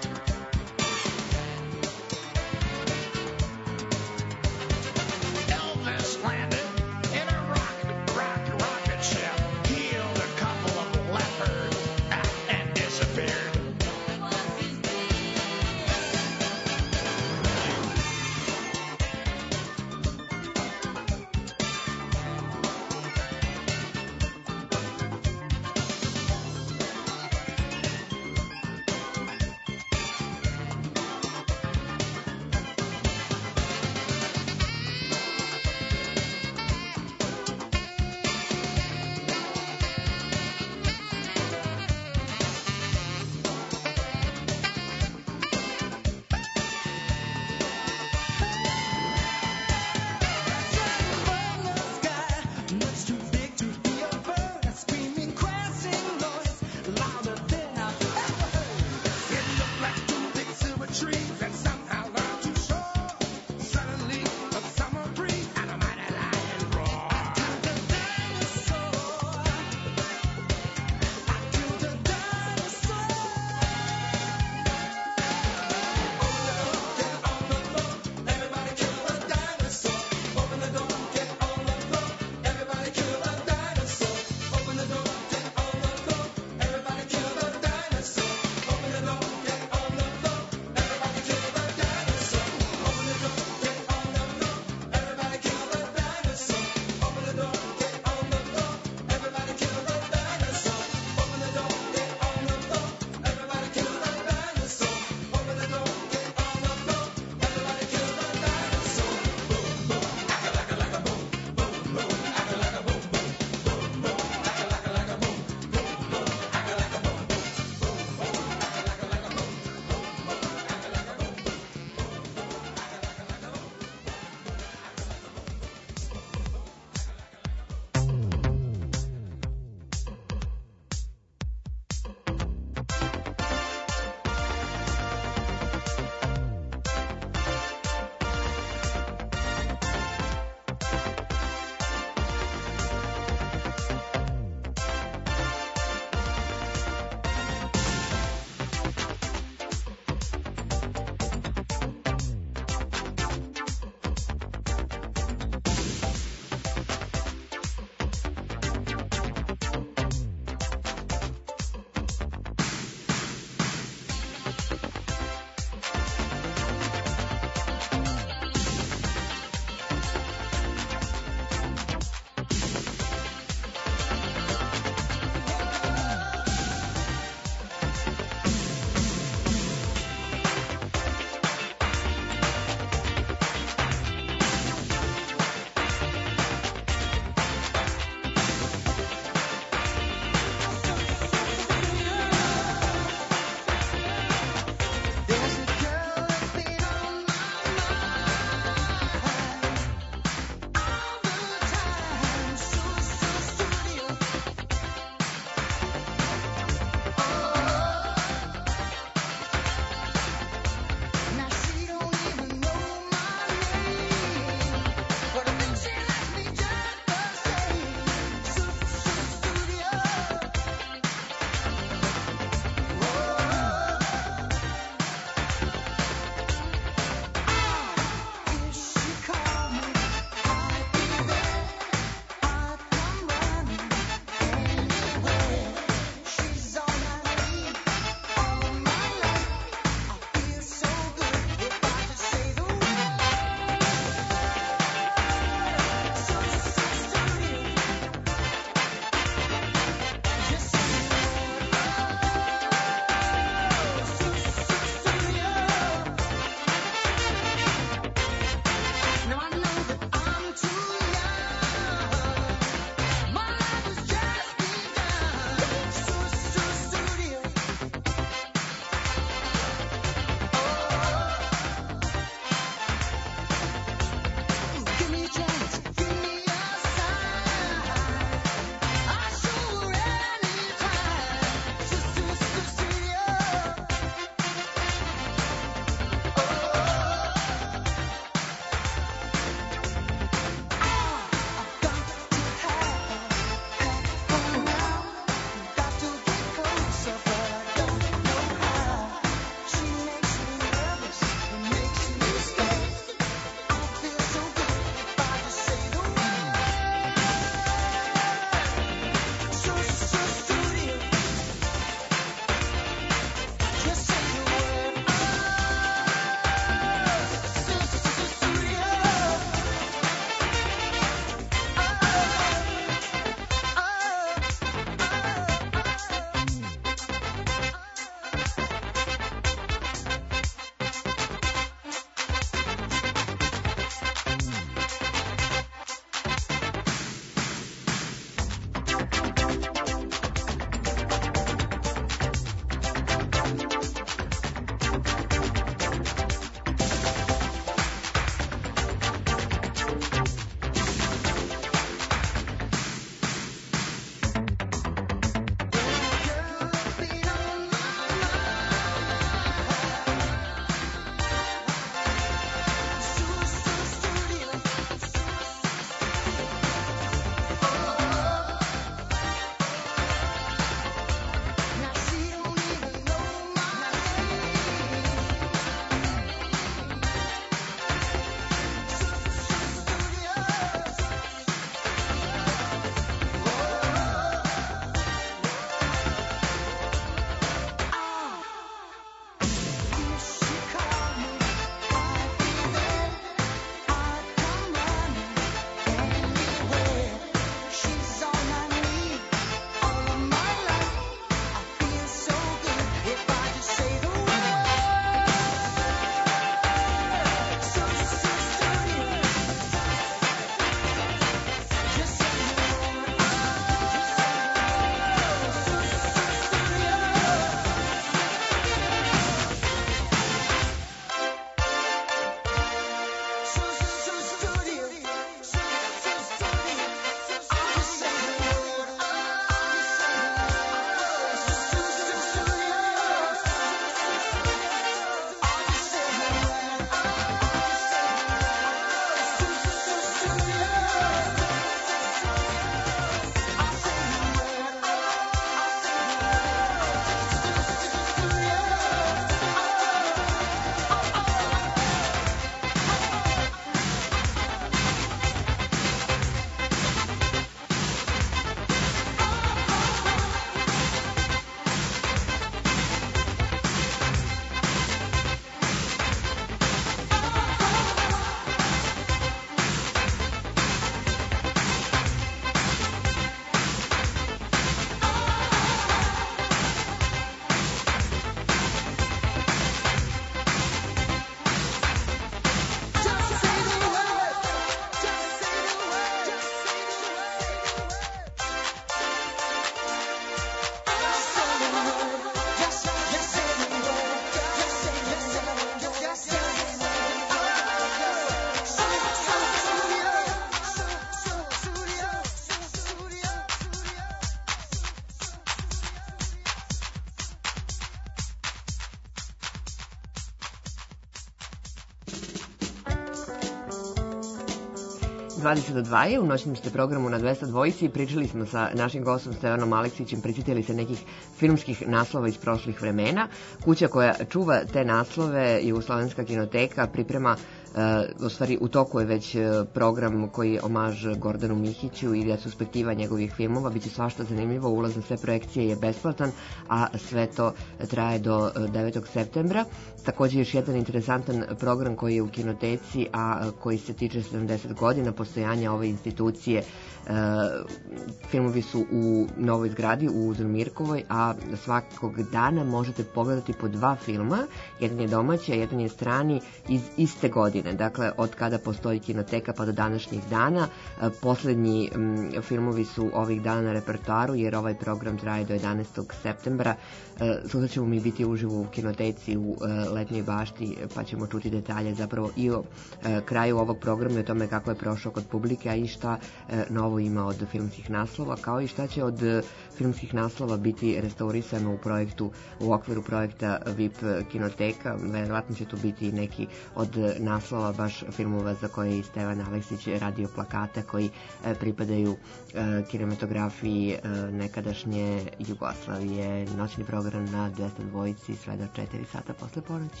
20 do 2 je, u noćnom ste programu na 202 i pričali smo sa našim gostom Stevanom Aleksićem, prisjetili se nekih filmskih naslova iz prošlih vremena. Kuća koja čuva te naslove, Jugoslovenska kinoteka, priprema, u stvari u toku je već program koji je omaž Gordanu Mihiću i retrospektiva njegovih filmova. Biće svašta zanimljivo, ulaz na sve projekcije je besplatan, a sve to traje do 9. septembra. Takođe još jedan interesantan program koji je u kinoteci, a koji se tiče 70 godina postojanja ove institucije. Filmovi su u novoj zgradi u Uzurmirkovoj, a svakog dana možete pogledati po 2 filma. Jedan je domaći, a jedan je strani iz iste godine. Dakle, od kada postoji kinoteka pa do današnjih dana. Poslednji filmovi su ovih dana na repertoaru, jer ovaj program traje do 11. septembra. Sutra ćemo mi biti uživo u kinoteci u Letnjoj bašti, pa ćemo čuti detalje zapravo i o kraju ovog programa i o tome kako je prošao kod publike, a i šta novo ima od filmskih naslova, kao i šta će od filmskih naslova biti restaurisano u okviru projekta VIP kinoteka. Verovatno će tu biti neki od naslova baš filmova za koje je Stevan Aleksić radio plakata koji pripadaju kinematografiji nekadašnje Jugoslavije. Noćni program na 202 sve do 4 sata posle ponoći.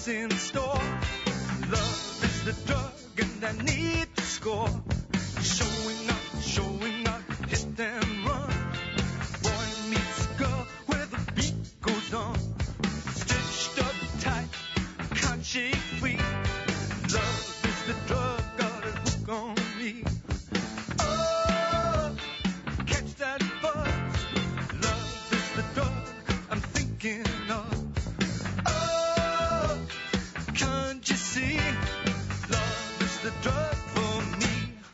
what's in store. Love is the drug and I need to score. Showing up, hit and run. Boy meets girl where the beat goes on. Stitched up tight, can't shake free. Love is the drug, got a hook on me. Oh, catch that buzz. Love is the drug I'm thinking of. Oh, can't you see? Love is the drug for me.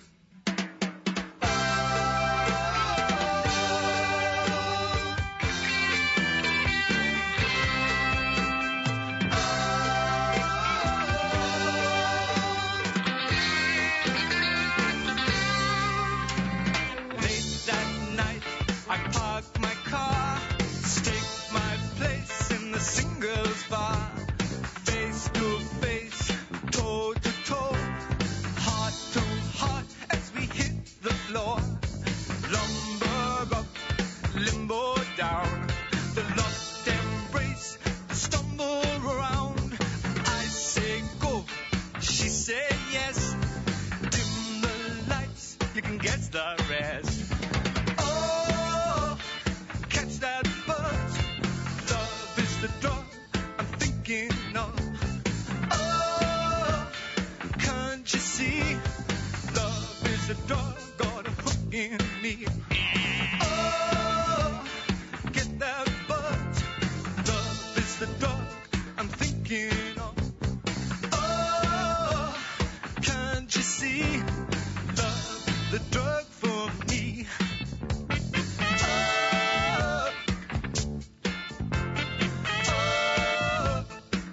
Late that night, I park my car, stake my place in the singles bar. Face to face, toe to toe, heart to heart as we hit the floor. Lumber up, limbo down, the lost embrace, the stumble around. I say go, she say yes. Dim the lights, you can guess the rest. Oh, catch that buzz. Love is the drug I'm thinking of. Oh, can't you see? Love is the drug, got a hook in me. Oh, get that buzz. Love is the drug I'm thinking of. Oh, can't you see? Love, the drug for me. Oh, oh,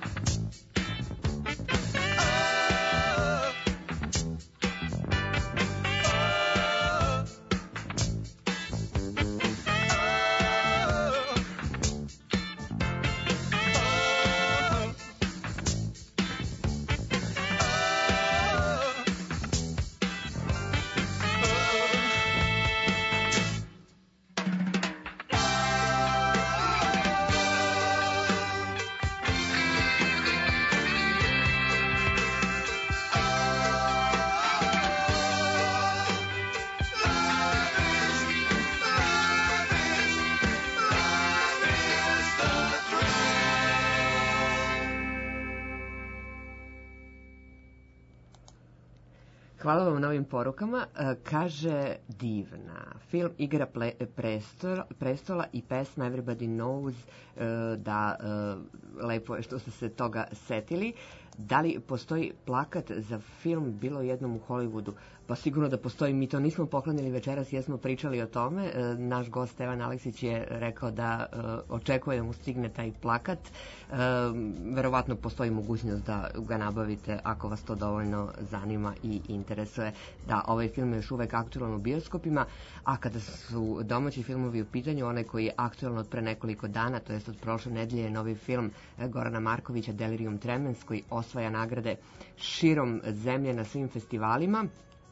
Hvala vam na ovim porukama. Kaže Divna. Film Igra prestola i pesma Everybody Knows, da lepo je što ste se toga setili. Da li postoji plakat za film bilo jednom u Hollywoodu? Pa sigurno da postoji, mi to nismo poklanjali večeras, jesmo pričali o tome. Naš gost Stevan Aleksić je rekao da očekuje da mu stigne taj plakat. Verovatno postoji mogućnost da ga nabavite ako vas to dovoljno zanima i interesuje. Da, ovaj film je još uvek aktualan u bioskopima, a kada su domaći filmovi u pitanju, onaj koji je aktualan od pre nekoliko dana, to jest od prošle nedelje, je novi film Gorana Markovića Delirium Tremens, koji osvaja nagrade širom zemlje na svim festivalima.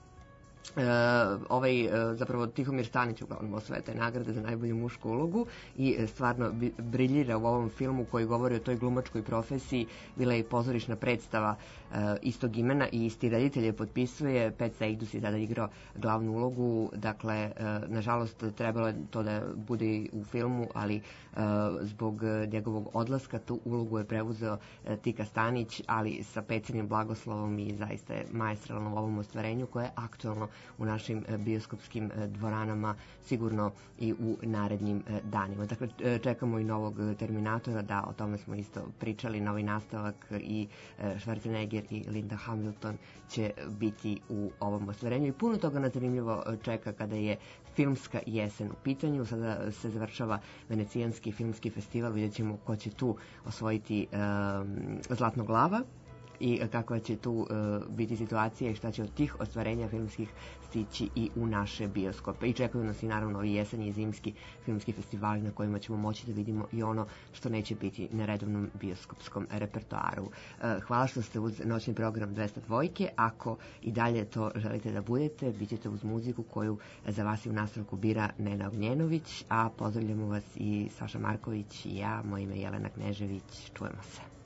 Zapravo Tihomir Stanić uglavnom osvaja te nagrade za najbolju mušku ulogu i stvarno briljira u ovom filmu koji govori o toj glumačkoj profesiji. Bila je i pozorišna predstava istog imena i isti reditelj je potpisuje. Pet Sejdus je tada igrao glavnu ulogu. Dakle, nažalost trebalo je to da bude u filmu, ali zbog njegovog odlaska tu ulogu je preuzeo Tika Stanić, ali sa Pecinim blagoslovom i zaista je maestralno u ovom ostvarenju koje je aktualno u našim bioskopskim dvoranama, sigurno i u narednim danima. Dakle, čekamo i novog Terminatora, da, o tome smo isto pričali, novi nastavak i Schwarzenegger i Linda Hamilton će biti u ovom ostvarenju i puno toga nas zanimljivo čeka kada je filmska jesen u pitanju. Sada se završava Venecijanski filmski festival, vidjet ćemo ko će tu osvojiti Zlatno glava i kakva će tu biti situacija i šta će od tih ostvarenja filmskih stići i u naše bioskope. I čekaju nas i naravno i jesenji i zimski filmski festivali na kojima ćemo moći da vidimo i ono što neće biti na redovnom bioskopskom repertoaru. Hvala što ste uz noćni program 202. Ako i dalje to želite da budete, bit ćete uz muziku koju za vas i u nastavku bira Nena Ognjenović, a pozdravljamo vas i Saša Marković i ja, moje ime je Jelena Knežević. Čujemo se.